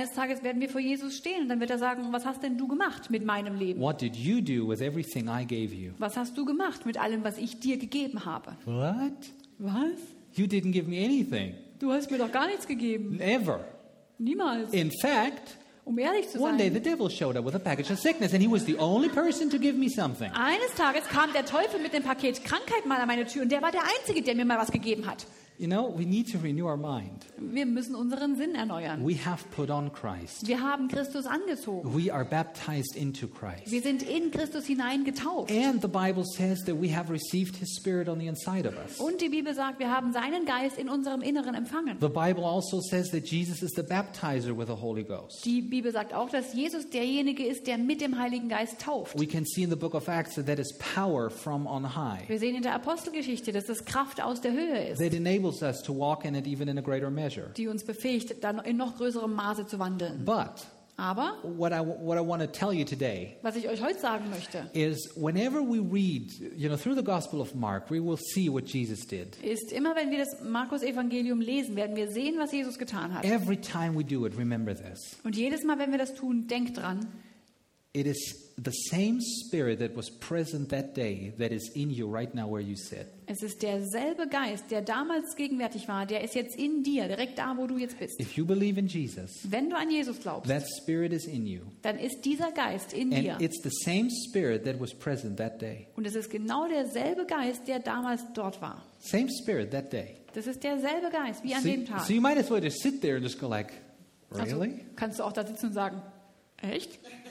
Speaker 2: werden wir vor Jesus stehen und dann wird er sagen, was hast denn du gemacht mit meinem Leben?
Speaker 1: What did you do with everything I gave you?
Speaker 2: Was hast du gemacht mit allem, was ich dir gegeben habe?
Speaker 1: What?
Speaker 2: Was?
Speaker 1: You didn't give me anything.
Speaker 2: Du hast mir doch gar nichts gegeben.
Speaker 1: Never.
Speaker 2: Niemals.
Speaker 1: In fact,
Speaker 2: Um ehrlich zu
Speaker 1: one day the
Speaker 2: sein.
Speaker 1: devil showed up with a package of sickness and he was the only person to give me something.
Speaker 2: Eines Tages kam der Teufel mit dem Paket Krankheit mal an meine Tür und der war der Einzige, der mir mal was gegeben hat.
Speaker 1: You know, we need to renew our mind.
Speaker 2: Wir müssen unseren Sinn erneuern.
Speaker 1: We have put on Christ.
Speaker 2: Wir haben Christus angezogen.
Speaker 1: We are baptized into Christ.
Speaker 2: Wir sind in Christus hineingetauft.
Speaker 1: And the Bible says that we have received his spirit on the inside of us.
Speaker 2: Und die Bibel sagt, wir haben seinen Geist in unserem Inneren empfangen.
Speaker 1: The Bible also says that Jesus is the baptizer with the Holy Ghost.
Speaker 2: Die Bibel sagt auch, dass Jesus derjenige ist, der mit dem Heiligen Geist tauft.
Speaker 1: We can see in the book of Acts that is power from on high.
Speaker 2: Wir sehen in der Apostelgeschichte, dass das Kraft aus der Höhe ist,
Speaker 1: That enables us to walk in it even in a greater measure.
Speaker 2: die uns befähigt, dann in noch größerem Maße zu wandeln.
Speaker 1: But
Speaker 2: Aber
Speaker 1: what I want to tell you today
Speaker 2: was ich euch heute sagen möchte,
Speaker 1: is whenever we read, through the Gospel of Mark, we will see what Jesus did.
Speaker 2: ist immer, wenn wir das Markus-Evangelium lesen, werden wir sehen, was Jesus getan hat.
Speaker 1: Every time we do it, remember this.
Speaker 2: Und jedes Mal, wenn wir das tun, denkt dran,
Speaker 1: It is the same spirit that was present that day that is in you right now where you sit.
Speaker 2: es ist derselbe Geist, der damals gegenwärtig war, der ist jetzt in dir, direkt da, wo du jetzt bist.
Speaker 1: If you believe in Jesus,
Speaker 2: Wenn du an Jesus glaubst,
Speaker 1: that spirit is in you.
Speaker 2: dann ist dieser Geist in dir.
Speaker 1: And it's the same spirit that was present that day.
Speaker 2: Und es ist genau derselbe Geist, der damals dort war.
Speaker 1: Same spirit that day.
Speaker 2: Das ist derselbe Geist wie an
Speaker 1: So,
Speaker 2: dem Tag.
Speaker 1: so you might as well just sit there and just go like,
Speaker 2: Also
Speaker 1: really?
Speaker 2: kannst du auch da sitzen und sagen, echt?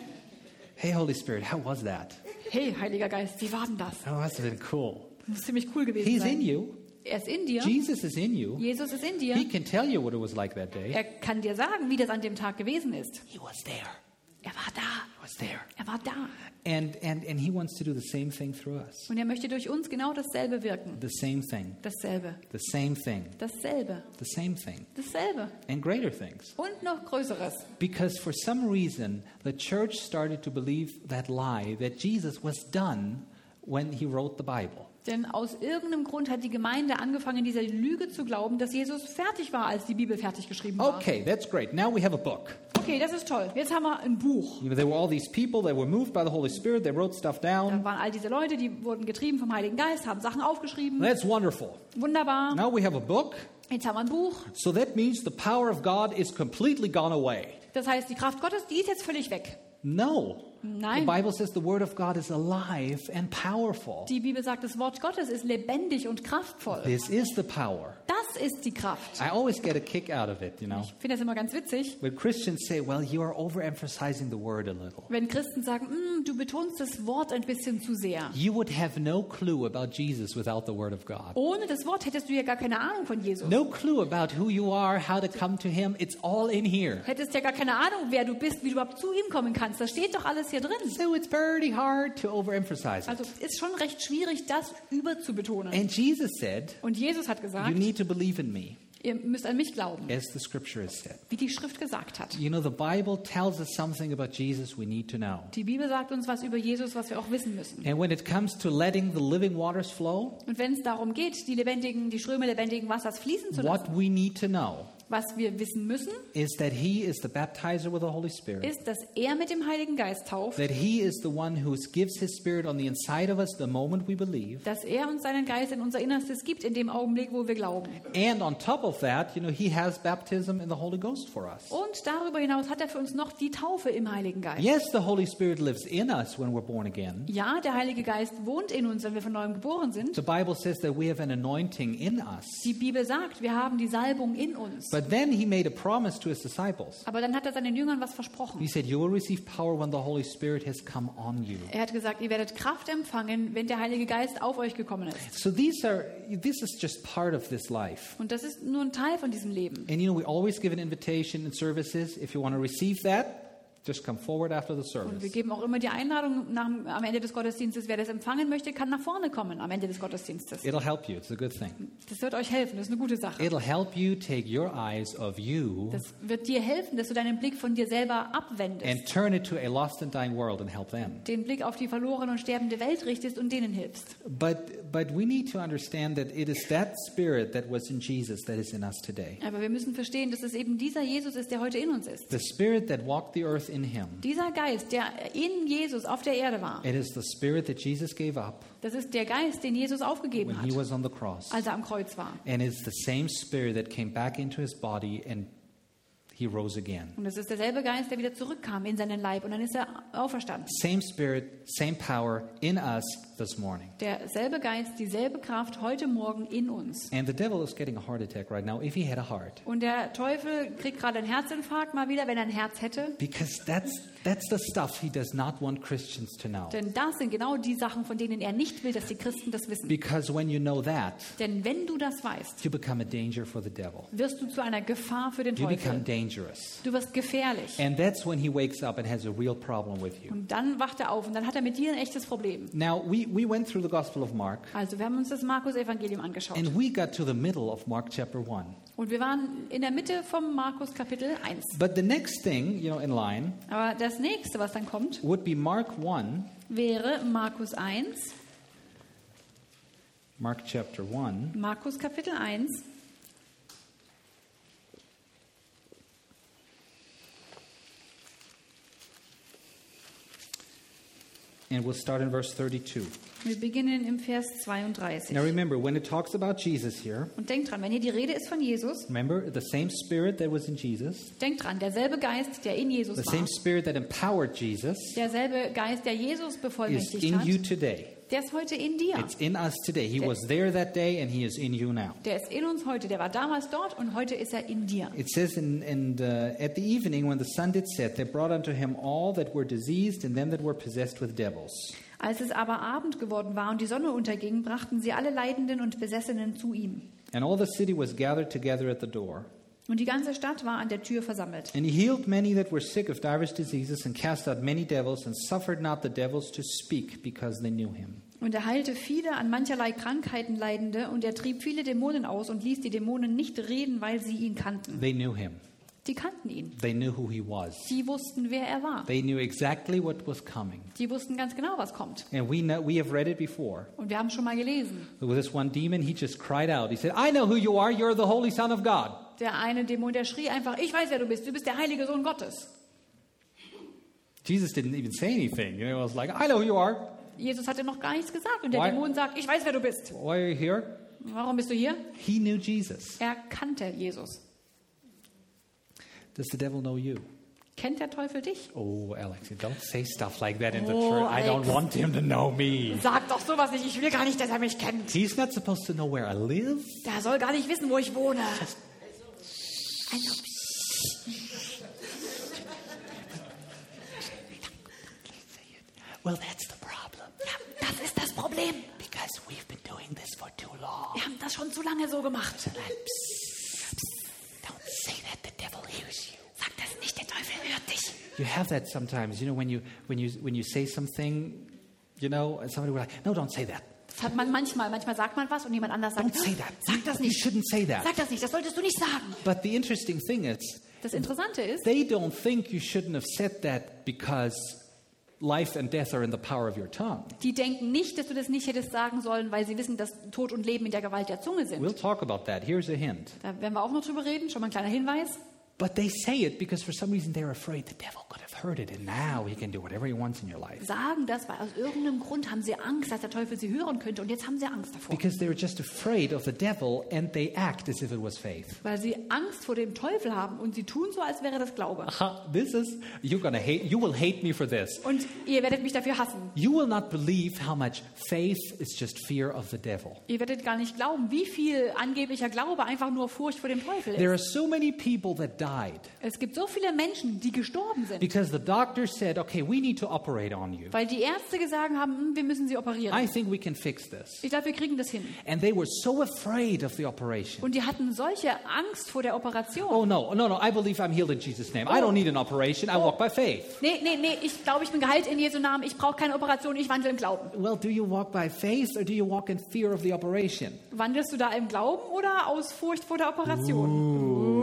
Speaker 1: Hey, Holy Spirit, how was that?
Speaker 2: Hey, Heiliger Geist, wie war denn das?
Speaker 1: Oh, that's been cool.
Speaker 2: Das muss ziemlich cool gewesen
Speaker 1: He's
Speaker 2: sein.
Speaker 1: in you.
Speaker 2: Er ist in dir.
Speaker 1: Jesus is in you.
Speaker 2: Jesus ist in dir.
Speaker 1: He can tell you what it was like that day.
Speaker 2: Er kann dir sagen, wie das an dem Tag gewesen ist.
Speaker 1: He was there.
Speaker 2: Er war da.
Speaker 1: He was there.
Speaker 2: Er war da.
Speaker 1: And he wants to do the same thing through us.
Speaker 2: Und er möchte durch uns genau dasselbe wirken.
Speaker 1: The same thing.
Speaker 2: Dasselbe.
Speaker 1: The same thing.
Speaker 2: Dasselbe.
Speaker 1: The same thing.
Speaker 2: Dasselbe.
Speaker 1: And greater things.
Speaker 2: Und noch Größeres.
Speaker 1: Because for some reason, the church started to believe that lie that Jesus was done when he wrote the Bible.
Speaker 2: Denn aus irgendeinem Grund hat die Gemeinde angefangen, dieser Lüge zu glauben, dass Jesus fertig war, als die Bibel fertig geschrieben war.
Speaker 1: Okay, that's great. Now we have a book.
Speaker 2: Okay, das ist toll. Jetzt haben wir ein Buch.
Speaker 1: There were all these people that were moved by the Holy Spirit. They wrote stuff
Speaker 2: Da
Speaker 1: down.
Speaker 2: waren all diese Leute, die wurden getrieben vom Heiligen Geist, haben Sachen aufgeschrieben.
Speaker 1: That's wonderful.
Speaker 2: Wunderbar.
Speaker 1: Now we have a book.
Speaker 2: Jetzt haben wir ein Buch.
Speaker 1: So that means the power of God is completely gone away.
Speaker 2: Das heißt, die Kraft Gottes, die ist jetzt völlig weg.
Speaker 1: No.
Speaker 2: Nein.
Speaker 1: The Bible says the Word of God is alive and powerful.
Speaker 2: Die Bibel sagt, das Wort Gottes ist lebendig und kraftvoll.
Speaker 1: This is the power.
Speaker 2: Das ist die Kraft.
Speaker 1: I always get a kick out of it,
Speaker 2: Ich finde das immer ganz witzig,
Speaker 1: When Christians say, well, you are overemphasizing the Word a little.
Speaker 2: wenn Christen sagen, du betonst das Wort ein bisschen zu sehr.
Speaker 1: You would have no clue about Jesus without the Word of God.
Speaker 2: Ohne das Wort hättest du ja gar keine Ahnung von Jesus.
Speaker 1: No clue about who you are, how to come to Him. It's all in here.
Speaker 2: Hättest ja gar keine Ahnung, wer du bist, wie du überhaupt zu ihm kommen kannst. Das steht doch alles hier drin.
Speaker 1: So it's very hard to overemphasize
Speaker 2: Also
Speaker 1: it.
Speaker 2: ist schon recht schwierig, das überzubetonen.
Speaker 1: And Jesus said,
Speaker 2: Und Jesus hat
Speaker 1: you
Speaker 2: gesagt,
Speaker 1: need to believe in me,
Speaker 2: ihr müsst an mich glauben,
Speaker 1: as the Scripture has said.
Speaker 2: wie die Schrift gesagt hat.
Speaker 1: You know, the Bible tells us something about Jesus we need to know.
Speaker 2: Die Bibel sagt uns was über Jesus, was wir auch wissen müssen.
Speaker 1: And when it comes to letting the living waters flow,
Speaker 2: Und wenn es darum geht, die Ströme lebendigen Wassers fließen zu
Speaker 1: what
Speaker 2: lassen,
Speaker 1: we need to know
Speaker 2: was wir wissen müssen,
Speaker 1: is that He is the baptizer with the Holy Spirit.
Speaker 2: ist, dass er mit dem Heiligen Geist tauft,
Speaker 1: That He is the one who gives His Spirit on the inside of us the moment we believe.
Speaker 2: dass er uns seinen Geist in unser Innerstes gibt, in dem Augenblick, wo wir glauben.
Speaker 1: And on top of that, He has baptism in the Holy Ghost for us.
Speaker 2: Und darüber hinaus hat er für uns noch die Taufe im Heiligen Geist.
Speaker 1: Yes, the Holy Spirit lives in us when we're born again.
Speaker 2: Ja, der Heilige Geist wohnt in uns, wenn wir von neuem geboren sind.
Speaker 1: The Bible says that we have an anointing in us.
Speaker 2: Die Bibel sagt, wir haben die Salbung in uns.
Speaker 1: But then He made a promise to His disciples.
Speaker 2: Aber dann hat er seinen Jüngern was versprochen.
Speaker 1: He said, you will receive power when the Holy Spirit has come on you.
Speaker 2: Er hat gesagt, ihr werdet Kraft empfangen, wenn der Heilige Geist auf euch gekommen ist.
Speaker 1: So this is just part of this life.
Speaker 2: Und das ist nur ein Teil von diesem Leben.
Speaker 1: And we always give an invitation in services. If you want to receive that, just come forward after the
Speaker 2: Und wir
Speaker 1: service.
Speaker 2: geben auch immer die Einladung am Ende des Gottesdienstes. Wer das empfangen möchte, kann nach vorne kommen am Ende des Gottesdienstes.
Speaker 1: It'll help you. It's a good thing.
Speaker 2: Das wird euch helfen. Das ist eine gute Sache.
Speaker 1: It'll help you take your eyes of you
Speaker 2: Das wird dir helfen, dass du deinen Blick von dir selber
Speaker 1: and
Speaker 2: abwendest.
Speaker 1: turn it to a lost and dying world and help them.
Speaker 2: Den Blick auf die verlorene und sterbende Welt richtest und denen hilfst.
Speaker 1: But we need to understand that it is that spirit that was in Jesus that is in us today.
Speaker 2: Aber wir müssen verstehen, dass es eben dieser Jesus ist, der heute in uns ist.
Speaker 1: The spirit that walked the earth in him.
Speaker 2: Dieser Geist, der in Jesus auf der Erde war,
Speaker 1: It is the spirit that Jesus gave up
Speaker 2: das ist der Geist, den Jesus aufgegeben
Speaker 1: when he
Speaker 2: hat,
Speaker 1: was on the cross.
Speaker 2: als er am Kreuz war.
Speaker 1: And it's the same spirit that came back into his body and he rose again.
Speaker 2: Und es ist derselbe Geist, der wieder zurückkam in seinen Leib und dann ist er auferstanden.
Speaker 1: Same spirit, same power in us this morning.
Speaker 2: Derselbe Geist, dieselbe Kraft heute Morgen in uns.
Speaker 1: And the devil is getting a heart attack right now if he had a heart.
Speaker 2: Und der Teufel kriegt gerade einen Herzinfarkt mal wieder, wenn er ein Herz hätte.
Speaker 1: Because that's the stuff he does not want Christians to know.
Speaker 2: Denn das sind genau die Sachen, von denen er nicht will, dass die Christen das wissen.
Speaker 1: Because when you know that,
Speaker 2: Denn wenn du das weißt,
Speaker 1: you become a danger for the devil.
Speaker 2: wirst du zu einer Gefahr für den
Speaker 1: You become
Speaker 2: Teufel.
Speaker 1: dangerous.
Speaker 2: Du wirst gefährlich.
Speaker 1: And that's when he wakes up and has a real problem with you.
Speaker 2: Und dann wacht er auf und dann hat er mit dir ein echtes Problem.
Speaker 1: Now, we went through the Gospel of Mark,
Speaker 2: Also wir haben uns das Markus-Evangelium angeschaut.
Speaker 1: and we got to the middle of Mark chapter 1.
Speaker 2: Und wir waren in der Mitte vom Markus Kapitel 1.
Speaker 1: But the next thing, in line,
Speaker 2: Aber das nächste, was dann kommt,
Speaker 1: would be Mark 1,
Speaker 2: wäre Markus 1.
Speaker 1: Mark chapter 1,
Speaker 2: Markus Kapitel 1.
Speaker 1: and we'll start in verse 32.
Speaker 2: Wir beginnen im Vers 32.
Speaker 1: Now remember, when it talks about Jesus here,
Speaker 2: Und denkt dran, wenn hier die Rede ist von Jesus,
Speaker 1: remember the same spirit that was in Jesus,
Speaker 2: denkt dran, derselbe Geist, der in Jesus
Speaker 1: the
Speaker 2: war,
Speaker 1: same spirit that empowered Jesus,
Speaker 2: derselbe Geist, der Jesus
Speaker 1: is
Speaker 2: bevollmächtigt
Speaker 1: in you
Speaker 2: hat,
Speaker 1: today.
Speaker 2: der ist heute in dir.
Speaker 1: It's in us today. He was there that day and he is in you now.
Speaker 2: Der ist in uns heute, der war damals dort und heute ist er in dir.
Speaker 1: It says at the evening when the sun did set, they brought unto him all that were diseased and them that were possessed with devils.
Speaker 2: Als es aber Abend geworden war und die Sonne unterging, brachten sie alle Leidenden und Besessenen zu ihm.
Speaker 1: And all the city was gathered together at the door.
Speaker 2: Und die ganze Stadt war an der Tür versammelt.
Speaker 1: And he healed many that were sick of divers diseases and cast out many devils and suffered not the devils to speak because they knew him.
Speaker 2: Und er heilte viele an mancherlei Krankheiten Leidende und er trieb viele Dämonen aus und ließ die Dämonen nicht reden, weil sie ihn kannten.
Speaker 1: They knew him.
Speaker 2: Die kannten ihn.
Speaker 1: They knew who he was.
Speaker 2: Die wussten, wer er war.
Speaker 1: They knew exactly what was coming.
Speaker 2: Die wussten ganz genau, was kommt.
Speaker 1: And we have read it before.
Speaker 2: Und wir haben schon mal gelesen.
Speaker 1: With this one demon, he just cried out. He said, I know who you are. You're the Holy Son of God.
Speaker 2: Der eine Dämon, der schrie einfach, ich weiß, wer du bist der heilige Sohn Gottes.
Speaker 1: Jesus didn't even say anything. It was like, I know who you are.
Speaker 2: Jesus hatte noch gar nichts gesagt und der
Speaker 1: Why?
Speaker 2: Dämon sagt, ich weiß, wer du bist.
Speaker 1: Why are you here?
Speaker 2: Warum bist du hier?
Speaker 1: He knew Jesus.
Speaker 2: Er kannte Jesus.
Speaker 1: Does the devil know you?
Speaker 2: Kennt der Teufel dich?
Speaker 1: Oh, Alex, don't say stuff like that in the
Speaker 2: Oh,
Speaker 1: church. I don't
Speaker 2: Alex.
Speaker 1: want him to know me.
Speaker 2: Sag doch sowas nicht, ich will gar nicht, dass er mich kennt.
Speaker 1: He's not supposed to know where I live.
Speaker 2: Der soll gar nicht wissen, wo ich wohne. Also,
Speaker 1: Well, that's the problem.
Speaker 2: ja, das ist das Problem.
Speaker 1: Because we've been doing this for too long.
Speaker 2: Wir haben das schon zu lange so gemacht.
Speaker 1: Don't say that, the devil hears you.
Speaker 2: Sag das nicht, der Teufel hört dich.
Speaker 1: You have that sometimes, when you say something, and somebody will like, no, don't say that.
Speaker 2: Das hat man manchmal. Manchmal sagt man was und jemand anders sagt,
Speaker 1: Don't say that.
Speaker 2: sag das
Speaker 1: You
Speaker 2: nicht.
Speaker 1: shouldn't say that.
Speaker 2: Sag das nicht, das solltest du nicht sagen.
Speaker 1: But the interesting thing is,
Speaker 2: Das Interessante ist,
Speaker 1: they don't think you shouldn't have said that because life and death are in the power of your tongue.
Speaker 2: die denken nicht, dass du das nicht hättest sagen sollen, weil sie wissen, dass Tod und Leben in der Gewalt der Zunge sind.
Speaker 1: We'll talk about that. Here's a hint.
Speaker 2: Da werden wir auch noch drüber reden, schon mal ein kleiner Hinweis.
Speaker 1: But they say it because for some reason they're afraid the devil could have heard it and now he can do whatever he wants in your life.
Speaker 2: Sagen das, weil aus irgendeinem Grund haben sie Angst, dass der Teufel sie hören könnte und jetzt haben sie Angst davor.
Speaker 1: Because they're just afraid of the devil and they act as if it was faith.
Speaker 2: Weil sie Angst vor dem Teufel haben und sie tun so, als wäre das Glaube.
Speaker 1: You will hate me for this.
Speaker 2: Und ihr werdet mich dafür hassen.
Speaker 1: You will not believe how much faith is just fear of the devil.
Speaker 2: Ihr werdet gar nicht glauben, wie viel angeblicher Glaube einfach nur Furcht vor dem Teufel
Speaker 1: There
Speaker 2: ist.
Speaker 1: are so many people that die died
Speaker 2: Es gibt so viele Menschen, die gestorben sind,
Speaker 1: because the doctor said, okay, we need to operate on you.
Speaker 2: weil die Ärzte gesagt haben, wir müssen sie operieren.
Speaker 1: I think we can fix this.
Speaker 2: Ich glaube, wir kriegen das hin.
Speaker 1: And they were so afraid of the operation.
Speaker 2: Und die hatten solche Angst vor der Operation.
Speaker 1: Oh, no, I believe I'm healed in Jesus' name. I don't need an operation. I walk by faith.
Speaker 2: Nee, ich glaube, ich bin geheilt in Jesu Namen. Ich brauche keine Operation, ich wandle im Glauben.
Speaker 1: Well, do you walk by faith or do you walk in fear of the operation?
Speaker 2: Wandelst du da im Glauben oder aus Furcht vor der Operation?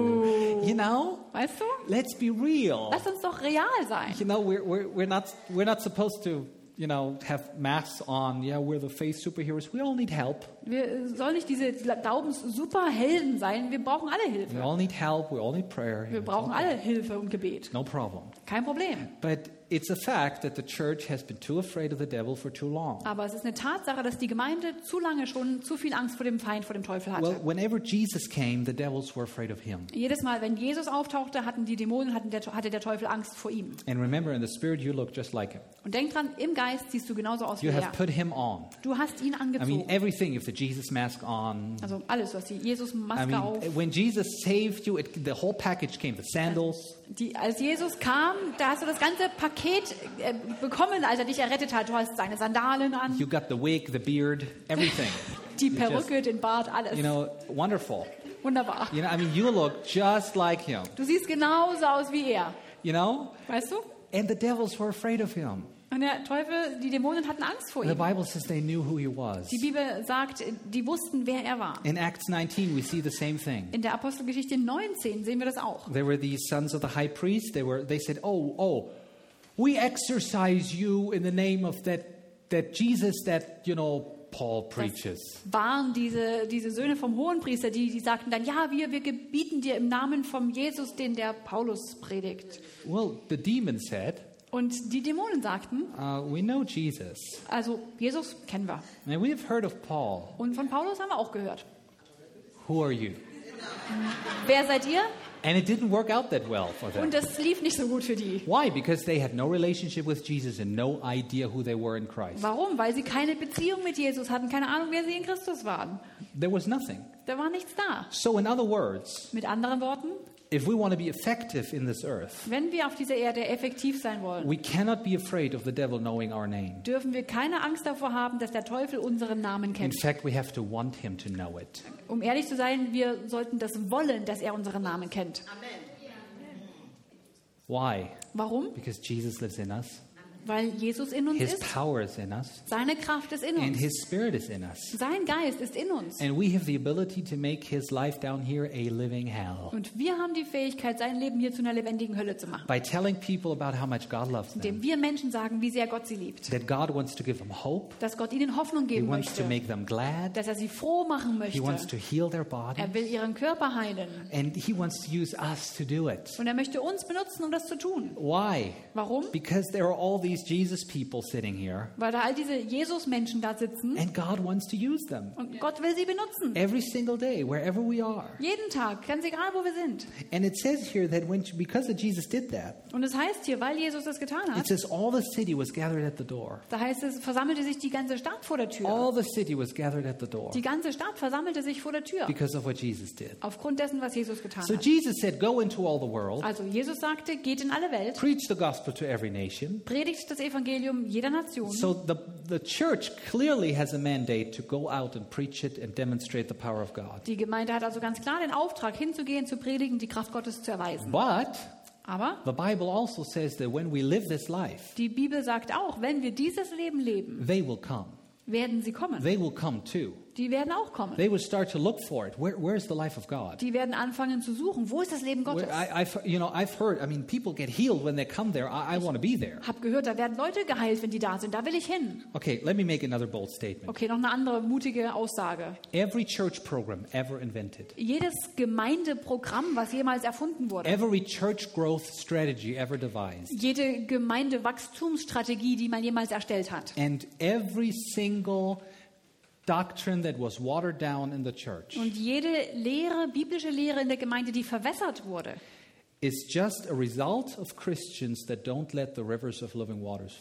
Speaker 1: You know,
Speaker 2: Weißt du?
Speaker 1: let's be real.
Speaker 2: Lass uns doch real sein.
Speaker 1: You know, we're not supposed to, have masks on. Yeah, we're the faith superheroes. We all need help.
Speaker 2: Wir sollen nicht diese Glaubens-Superhelden sein. Wir brauchen alle
Speaker 1: We
Speaker 2: Hilfe.
Speaker 1: all need help. We all need prayer.
Speaker 2: Wir brauchen alle Hilfe und Gebet.
Speaker 1: No problem.
Speaker 2: Kein Problem.
Speaker 1: But it's a fact that the church has been too afraid of the devil for too long.
Speaker 2: Aber es ist eine Tatsache, dass die Gemeinde zu lange schon zu viel Angst vor dem Feind, vor dem Teufel
Speaker 1: Well,
Speaker 2: hatte.
Speaker 1: whenever Jesus came, the devils were afraid of him.
Speaker 2: Jedes Mal, wenn Jesus auftauchte, hatten die Dämonen, hatte der Teufel Angst vor ihm.
Speaker 1: And remember, in the spirit, you look just like him.
Speaker 2: Und denk dran, im Geist siehst du genauso aus wie
Speaker 1: You
Speaker 2: er.
Speaker 1: have put him on.
Speaker 2: Du hast ihn
Speaker 1: I mean,
Speaker 2: angezogen.
Speaker 1: everything. You have the Jesus mask on.
Speaker 2: Also alles, du hast die
Speaker 1: I
Speaker 2: Jesus-Maske
Speaker 1: mean,
Speaker 2: auf.
Speaker 1: when Jesus saved you, the whole package came. The sandals.
Speaker 2: Als Jesus kam, da hast du das ganze Paket bekommen, als er dich errettet hat. Du hast seine Sandalen an,
Speaker 1: You got the wig, the beard, everything.
Speaker 2: die Perücke, den Bart, alles.
Speaker 1: Wonderful.
Speaker 2: Wunderbar.
Speaker 1: I mean, you look just like him.
Speaker 2: Du siehst genauso aus wie er. Weißt du?
Speaker 1: And the devils were afraid of him.
Speaker 2: Und der Teufel, die Dämonen hatten Angst vor
Speaker 1: The
Speaker 2: ihm.
Speaker 1: Bible says they knew who he was.
Speaker 2: Die Bibel sagt, die wussten, wer er war.
Speaker 1: In Acts 19, we see the same thing.
Speaker 2: In der Apostelgeschichte 19 sehen wir das auch.
Speaker 1: There were these sons of the high priest. They said, oh, we exorcise you in the name of that Jesus that, Paul preaches.
Speaker 2: Das waren diese Söhne vom Hohenpriester, die sagten dann, ja, wir gebieten dir im Namen vom Jesus, den der Paulus predigt.
Speaker 1: Well, the demon said,
Speaker 2: Und die Dämonen sagten,
Speaker 1: we know Jesus.
Speaker 2: also Jesus kennen wir.
Speaker 1: And we have heard of Paul.
Speaker 2: Und von Paulus haben wir auch gehört.
Speaker 1: Who are you?
Speaker 2: Wer seid ihr?
Speaker 1: And it didn't work out that well for them.
Speaker 2: Und das lief nicht so gut für die.
Speaker 1: Why? Because they had no relationship with Jesus and no idea who they were in Christ.
Speaker 2: Warum? Weil sie keine Beziehung mit Jesus hatten, keine Ahnung, wer sie in Christus waren.
Speaker 1: There was nothing.
Speaker 2: Da war nichts da.
Speaker 1: So in other words,
Speaker 2: Mit anderen Worten,
Speaker 1: if we want to be effective in this earth,
Speaker 2: wenn wir auf dieser Erde effektiv sein wollen,
Speaker 1: we cannot be afraid of the devil knowing our name.
Speaker 2: dürfen wir keine Angst davor haben, dass der Teufel unseren Namen
Speaker 1: In
Speaker 2: kennt.
Speaker 1: fact, we have to want him to know it.
Speaker 2: Um ehrlich zu sein, wir sollten das wollen, dass er unseren Namen kennt.
Speaker 1: Why?
Speaker 2: Warum?
Speaker 1: Because Jesus lives in us.
Speaker 2: Weil Jesus in uns
Speaker 1: His
Speaker 2: ist.
Speaker 1: power is in us.
Speaker 2: Seine Kraft ist in
Speaker 1: And
Speaker 2: uns.
Speaker 1: his spirit is in us.
Speaker 2: Sein Geist ist in uns.
Speaker 1: And we have the ability to make his life down here a living hell.
Speaker 2: Und wir haben die Fähigkeit, sein Leben hier zu einer lebendigen Hölle zu machen.
Speaker 1: By telling people about how much God loves them.
Speaker 2: Indem wir Menschen sagen, wie sehr Gott sie liebt.
Speaker 1: That God wants to give them hope.
Speaker 2: Dass Gott ihnen Hoffnung
Speaker 1: He
Speaker 2: geben
Speaker 1: wants
Speaker 2: möchte.
Speaker 1: to make them glad.
Speaker 2: Dass er sie froh machen
Speaker 1: He wants
Speaker 2: möchte.
Speaker 1: to heal their body.
Speaker 2: Er will ihren Körper heilen.
Speaker 1: And he wants to use us to do it.
Speaker 2: Und er möchte uns benutzen, um das zu tun.
Speaker 1: Why?
Speaker 2: Warum?
Speaker 1: Because there are all these Jesus people sitting here.
Speaker 2: Weil da all diese Jesus-Menschen da sitzen
Speaker 1: And God wants to use them.
Speaker 2: und Gott will sie benutzen.
Speaker 1: Every single day, wherever we are.
Speaker 2: Jeden Tag, ganz egal, wo wir sind.
Speaker 1: And it says here that because Jesus did that,
Speaker 2: Und es heißt hier, weil Jesus das getan
Speaker 1: it
Speaker 2: hat,
Speaker 1: says all the city was gathered at the door.
Speaker 2: da heißt es, versammelte sich die ganze Stadt vor der Tür.
Speaker 1: All the city was gathered at the door
Speaker 2: Die ganze Stadt versammelte sich vor der Tür.
Speaker 1: because of what Jesus did.
Speaker 2: Aufgrund dessen, was Jesus getan
Speaker 1: So
Speaker 2: hat.
Speaker 1: Jesus said, go into all the world,
Speaker 2: Also Jesus sagte, geht in alle Welt,
Speaker 1: preach the gospel to every nation.
Speaker 2: predigt das Evangelium jeder Nation.
Speaker 1: So the church clearly has a mandate to go out and preach it and demonstrate the power of God.
Speaker 2: Die Gemeinde hat also ganz klar den Auftrag, hinzugehen, zu predigen, die Kraft Gottes zu erweisen.
Speaker 1: But
Speaker 2: Aber
Speaker 1: the Bible also says that when we live this life,
Speaker 2: die Bibel sagt auch, wenn wir dieses Leben leben,
Speaker 1: they will come.
Speaker 2: werden sie kommen.
Speaker 1: They will come too.
Speaker 2: Die werden auch kommen.
Speaker 1: They will start to look for it. Where's the life of God?
Speaker 2: Die werden anfangen zu suchen, wo ist das Leben Gottes?
Speaker 1: I've heard, people get healed when they come there. I want to be there.
Speaker 2: Hab gehört, da werden Leute geheilt, wenn die da sind. Da will ich hin.
Speaker 1: Okay, let me make another bold statement.
Speaker 2: Okay, noch eine andere mutige Aussage.
Speaker 1: Every church program ever invented,
Speaker 2: Jedes Gemeindeprogramm, was jemals erfunden wurde,
Speaker 1: every church growth strategy ever devised,
Speaker 2: jede Gemeindewachstumsstrategie, die man jemals erstellt hat,
Speaker 1: and every single doctrine that was watered down in the church
Speaker 2: und jede Lehre, biblische Lehre in der Gemeinde, die verwässert wurde,
Speaker 1: is just a result of Christians that don't let the rivers of living waters flow.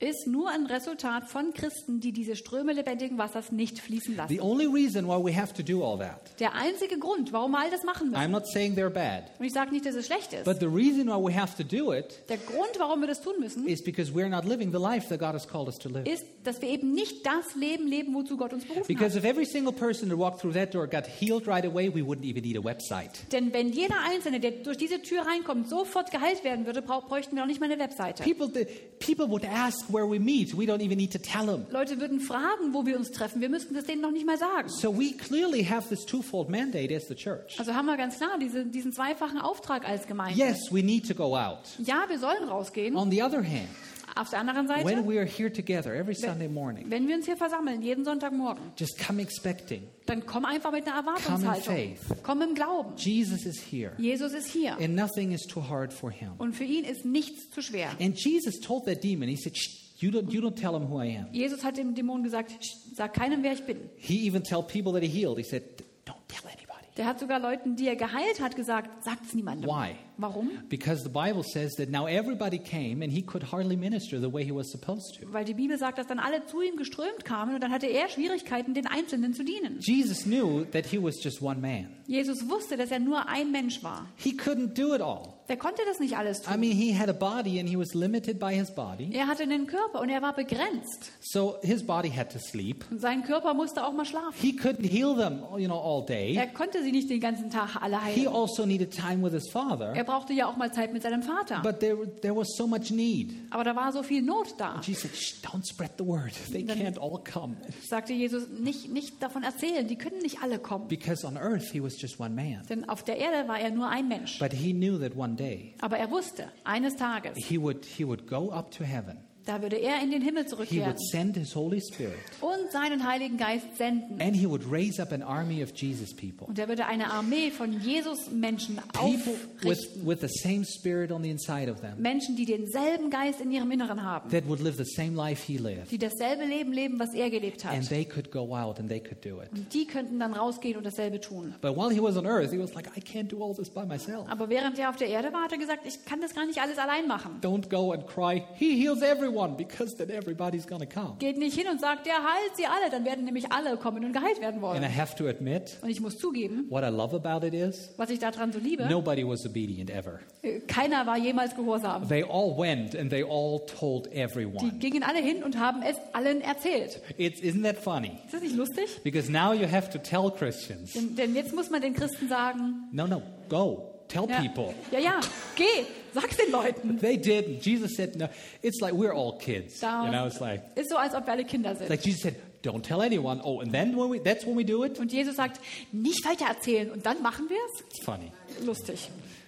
Speaker 2: ist nur ein Resultat von Christen, die diese Ströme lebendigen Wassers nicht fließen lassen.
Speaker 1: The only reason why we have to do all that,
Speaker 2: Der einzige Grund, warum wir all das machen
Speaker 1: I'm
Speaker 2: müssen,
Speaker 1: not saying they're bad,
Speaker 2: und ich sage nicht, dass es schlecht ist,
Speaker 1: but the reason why we have to do it
Speaker 2: der Grund, warum wir das tun müssen,
Speaker 1: is because we're not living the life that God has called us to live.
Speaker 2: ist, dass wir eben nicht das Leben leben, wozu Gott uns berufen
Speaker 1: Because
Speaker 2: hat.
Speaker 1: if every single person that walked through that door got healed right away, we wouldn't even need a website.
Speaker 2: Denn wenn jeder Einzelne, der durch diese Tür reinkommt, sofort geheilt werden würde, bräuchten wir auch nicht mal eine Webseite.
Speaker 1: People would ask where we meet. We don't even need to tell them.
Speaker 2: Leute würden fragen, wo wir uns treffen. Wir müssten das denen noch nicht mal sagen.
Speaker 1: So we clearly have this twofold mandate as the church.
Speaker 2: Also haben wir ganz klar diesen zweifachen Auftrag als Gemeinde.
Speaker 1: Yes, we need to go out.
Speaker 2: Ja, wir sollen rausgehen.
Speaker 1: On the other hand,
Speaker 2: Auf der anderen
Speaker 1: when
Speaker 2: Seite,
Speaker 1: we are here together every Sunday morning,
Speaker 2: wenn wir uns hier versammeln, jeden Sonntagmorgen,
Speaker 1: just come expecting.
Speaker 2: dann komm einfach mit einer
Speaker 1: Come in
Speaker 2: Erwartungshaltung.
Speaker 1: faith.
Speaker 2: Komm im Glauben.
Speaker 1: Jesus is here,
Speaker 2: Jesus ist hier.
Speaker 1: and nothing is too hard for him.
Speaker 2: Und für ihn ist nichts zu schwer.
Speaker 1: And Jesus told that demon, he said, "Shh, you don't tell him who I am."
Speaker 2: Jesus hat dem Dämon gesagt, sag keinem, wer ich bin.
Speaker 1: He even told people that he healed. He said, "Don't tell anybody."
Speaker 2: Der hat sogar Leuten, die er geheilt hat, gesagt, sagt es niemandem.
Speaker 1: Why?
Speaker 2: Warum?
Speaker 1: Because the Bible says that now everybody came and he could hardly minister the way he was supposed to.
Speaker 2: Weil die Bibel sagt, dass dann alle zu ihm geströmt kamen und dann hatte er Schwierigkeiten, den Einzelnen zu dienen.
Speaker 1: Jesus knew that he was just one man.
Speaker 2: Jesus wusste, dass er nur ein Mensch war.
Speaker 1: He couldn't do it all.
Speaker 2: Der konnte das nicht alles
Speaker 1: I
Speaker 2: tun.
Speaker 1: mean, he had a body and he was limited by his body.
Speaker 2: Er hatte einen Körper und er war begrenzt.
Speaker 1: So his body had to sleep.
Speaker 2: Und sein Körper musste auch mal schlafen.
Speaker 1: He couldn't heal them, all day.
Speaker 2: Er konnte sie nicht den ganzen Tag alle
Speaker 1: He
Speaker 2: heilen.
Speaker 1: also needed time with his father.
Speaker 2: Er brauchte ja auch mal Zeit mit seinem Vater.
Speaker 1: But there was so much need.
Speaker 2: Aber da war so viel Not da.
Speaker 1: Jesus said, "Shh, don't spread the word. They can't all come."
Speaker 2: Sagte Jesus, nicht davon erzählen, die können nicht alle kommen.
Speaker 1: Because on earth he was just one man.
Speaker 2: Denn auf der Erde war er nur ein Mensch.
Speaker 1: But he knew that one day
Speaker 2: Aber er wusste, eines Tages,
Speaker 1: he would go up to heaven.
Speaker 2: da würde er in den Himmel
Speaker 1: He
Speaker 2: zurückkehren
Speaker 1: would send his Holy Spirit.
Speaker 2: und seinen Heiligen Geist senden.
Speaker 1: And he would raise up an army of Jesus people.
Speaker 2: Und er würde eine Armee von Jesus-Menschen
Speaker 1: People
Speaker 2: aufrichten.
Speaker 1: with the same spirit on the inside of them.
Speaker 2: Menschen, die denselben Geist in ihrem Inneren haben.
Speaker 1: That would live the same life he lived.
Speaker 2: Die dasselbe Leben leben, was er gelebt
Speaker 1: And
Speaker 2: hat.
Speaker 1: they could go out and they could do it.
Speaker 2: Und die könnten dann rausgehen und dasselbe tun.
Speaker 1: But while he was on earth, he was like, I can't do all this by myself.
Speaker 2: Aber während er auf der Erde war, hat er gesagt, ich kann das gar nicht alles allein machen.
Speaker 1: Don't go and cry, he heals everyone, because then everybody's going to come.
Speaker 2: Geht nicht hin und sagt, der heilt sie alle. Dann werden nämlich alle kommen und geheilt werden
Speaker 1: And
Speaker 2: wollen.
Speaker 1: I have to admit,
Speaker 2: Und ich muss zugeben,
Speaker 1: what I love about it is,
Speaker 2: was ich daran so liebe,
Speaker 1: nobody was obedient ever.
Speaker 2: keiner war jemals gehorsam.
Speaker 1: They all went and they all told
Speaker 2: Die
Speaker 1: everyone.
Speaker 2: gingen alle hin und haben es allen erzählt.
Speaker 1: Isn't that funny?
Speaker 2: Ist das nicht lustig?
Speaker 1: Because now you have to tell Christians,
Speaker 2: Denn jetzt muss man den Christen sagen,
Speaker 1: no, go. Tell
Speaker 2: ja,
Speaker 1: people.
Speaker 2: ja, geh, sag's den Leuten.
Speaker 1: They did. Jesus said, no. It's like we're all kids.
Speaker 2: Da-
Speaker 1: It's like
Speaker 2: Ist so, als ob wir alle Kinder sind.
Speaker 1: Jesus said, don't tell anyone. Oh, and then that's when we do it?
Speaker 2: Und Jesus sagt, nicht weiter erzählen und dann machen wir
Speaker 1: It's funny.
Speaker 2: es? Lustig.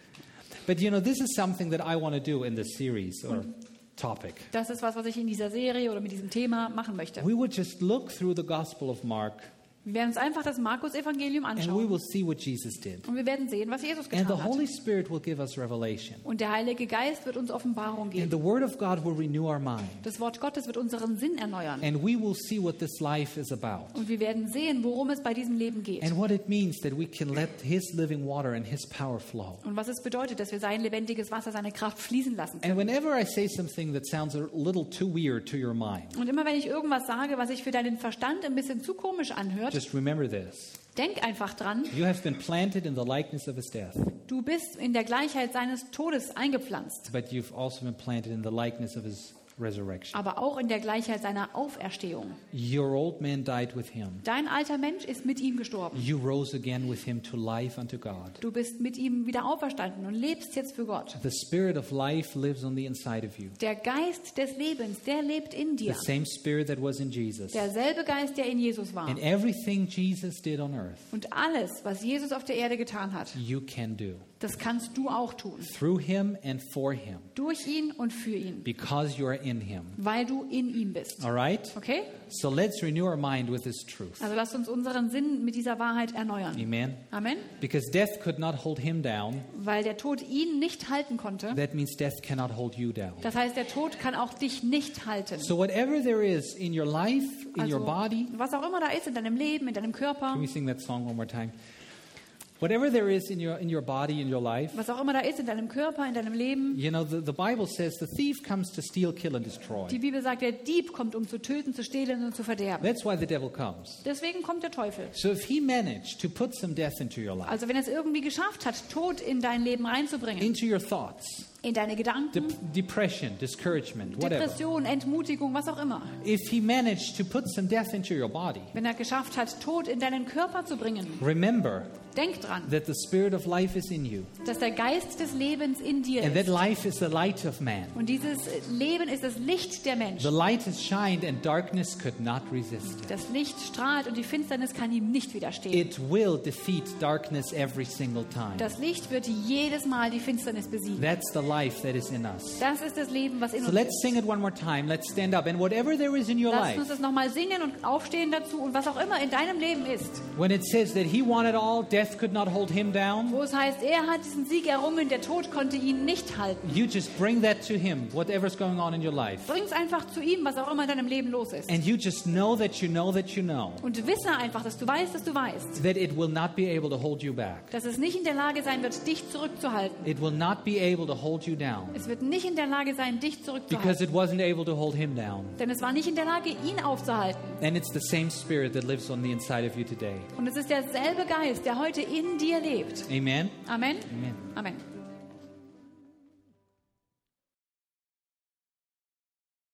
Speaker 1: But this is something that I want to do in this series or topic.
Speaker 2: Das ist was ich in dieser Serie oder mit diesem Thema machen möchte.
Speaker 1: We would just look through the Gospel of Mark
Speaker 2: Wir werden uns einfach das Markus-Evangelium
Speaker 1: and we
Speaker 2: anschauen.
Speaker 1: will see what Jesus did.
Speaker 2: Und wir werden sehen, was Jesus
Speaker 1: And the
Speaker 2: getan
Speaker 1: Holy
Speaker 2: hat.
Speaker 1: Spirit will give us revelation.
Speaker 2: Und der Heilige Geist wird uns Offenbarung
Speaker 1: And
Speaker 2: geben.
Speaker 1: the Word of God will renew our mind.
Speaker 2: Das Wort Gottes wird unseren Sinn erneuern.
Speaker 1: And we will see what this life is about.
Speaker 2: Und wir werden sehen, worum es bei diesem Leben geht.
Speaker 1: And what it means that we can let His living water and His power flow.
Speaker 2: Und was es bedeutet, dass wir sein lebendiges Wasser, seine Kraft fließen lassen können.
Speaker 1: And whenever I say something that sounds a little too weird to your mind,
Speaker 2: Und immer wenn ich irgendwas sage, was sich für deinen Verstand ein bisschen zu komisch anhört,
Speaker 1: just remember this.
Speaker 2: denk einfach dran,
Speaker 1: You have been planted in the likeness of His death,
Speaker 2: du bist in der Gleichheit seines Todes eingepflanzt,
Speaker 1: but you've also been planted in the likeness of His resurrection.
Speaker 2: aber auch in der Gleichheit seiner Auferstehung.
Speaker 1: Your old man died with Him.
Speaker 2: Dein alter Mensch ist mit ihm gestorben.
Speaker 1: You rose again with Him to life unto God.
Speaker 2: Du bist mit ihm wieder auferstanden und lebst jetzt für Gott.
Speaker 1: The Spirit of life lives on the inside of you.
Speaker 2: Der Geist des Lebens, der lebt in dir.
Speaker 1: The same Spirit that was in Jesus.
Speaker 2: Derselbe Geist, der in Jesus war.
Speaker 1: And everything Jesus did on earth,
Speaker 2: Und alles, was Jesus auf der Erde getan hat,
Speaker 1: you can do.
Speaker 2: das kannst du auch tun.
Speaker 1: Through Him and for Him.
Speaker 2: Durch ihn und für ihn.
Speaker 1: Because you are in Him.
Speaker 2: Weil du in ihm bist.
Speaker 1: All right?
Speaker 2: Okay?
Speaker 1: So let's renew our mind with this truth.
Speaker 2: Also lasst uns unseren Sinn mit dieser Wahrheit erneuern.
Speaker 1: Amen?
Speaker 2: Amen.
Speaker 1: Because death could not hold Him down.
Speaker 2: Weil der Tod ihn nicht halten konnte.
Speaker 1: That means death cannot hold you down.
Speaker 2: Das heißt, der Tod kann auch dich nicht halten.
Speaker 1: So whatever there is in your life, in your
Speaker 2: Also,
Speaker 1: body,
Speaker 2: was auch immer da ist in deinem Leben, in deinem Körper.
Speaker 1: can we sing that song one more time? Whatever there is in your body, in your life,
Speaker 2: Was auch immer da ist in deinem Körper, in deinem Leben.
Speaker 1: you know, the Bible says the thief comes to steal, kill, and destroy.
Speaker 2: Die Bibel sagt, der Dieb kommt, um zu töten, zu stehlen und zu verderben.
Speaker 1: That's why the devil comes.
Speaker 2: Deswegen kommt der Teufel.
Speaker 1: So if he managed to put some death into your life,
Speaker 2: Also wenn er es irgendwie geschafft hat, Tod in dein Leben reinzubringen,
Speaker 1: into your thoughts,
Speaker 2: in deine Gedanken,
Speaker 1: depression, discouragement, whatever.
Speaker 2: Depression, Entmutigung, was auch immer.
Speaker 1: If he managed to put some death into your body,
Speaker 2: Wenn er geschafft hat, Tod in deinen Körper zu bringen,
Speaker 1: remember
Speaker 2: denk dran,
Speaker 1: that the spirit of life is in you,
Speaker 2: dass der Geist des Lebens in dir
Speaker 1: and that
Speaker 2: ist.
Speaker 1: life is the light of man.
Speaker 2: Und dieses Leben ist das Licht der
Speaker 1: The
Speaker 2: Menschen.
Speaker 1: light has shined, and darkness could not resist it.
Speaker 2: Das Licht strahlt und die Finsternis kann ihm nicht widerstehen.
Speaker 1: It will defeat darkness every single time.
Speaker 2: Das Licht wird jedes Mal die Finsternis besiegen.
Speaker 1: That's the life that is in us.
Speaker 2: Das ist das Leben, was in
Speaker 1: So
Speaker 2: uns
Speaker 1: let's
Speaker 2: ist.
Speaker 1: sing it one more time. Let's stand up. And whatever there is in your
Speaker 2: Lass uns
Speaker 1: life,
Speaker 2: das nochmal singen und aufstehen dazu. Und was auch immer in deinem Leben ist,
Speaker 1: when it says that he wanted all, death could not hold him down,
Speaker 2: wo es heißt, er hat diesen Sieg errungen, der Tod konnte ihn nicht halten.
Speaker 1: you just bring that to him, whatever's going on in your life.
Speaker 2: Bring's einfach zu ihm, was auch immer in deinem Leben los ist.
Speaker 1: And you just know that you know that you know
Speaker 2: Und wisse einfach, dass du weißt,
Speaker 1: that it will not be able to hold you back.
Speaker 2: dass es nicht in der Lage sein wird, dich zurückzuhalten.
Speaker 1: It will not be able to hold you down
Speaker 2: Es wird nicht in der Lage sein, dich
Speaker 1: because
Speaker 2: zurückzuhalten.
Speaker 1: it wasn't able to hold him down.
Speaker 2: Denn es war nicht in der Lage, ihn aufzuhalten.
Speaker 1: And it's the same spirit that lives on the inside of you today.
Speaker 2: Und es ist derselbe Geist, der heute in dir lebt.
Speaker 1: Amen?
Speaker 2: Amen.
Speaker 1: Amen.
Speaker 2: Amen.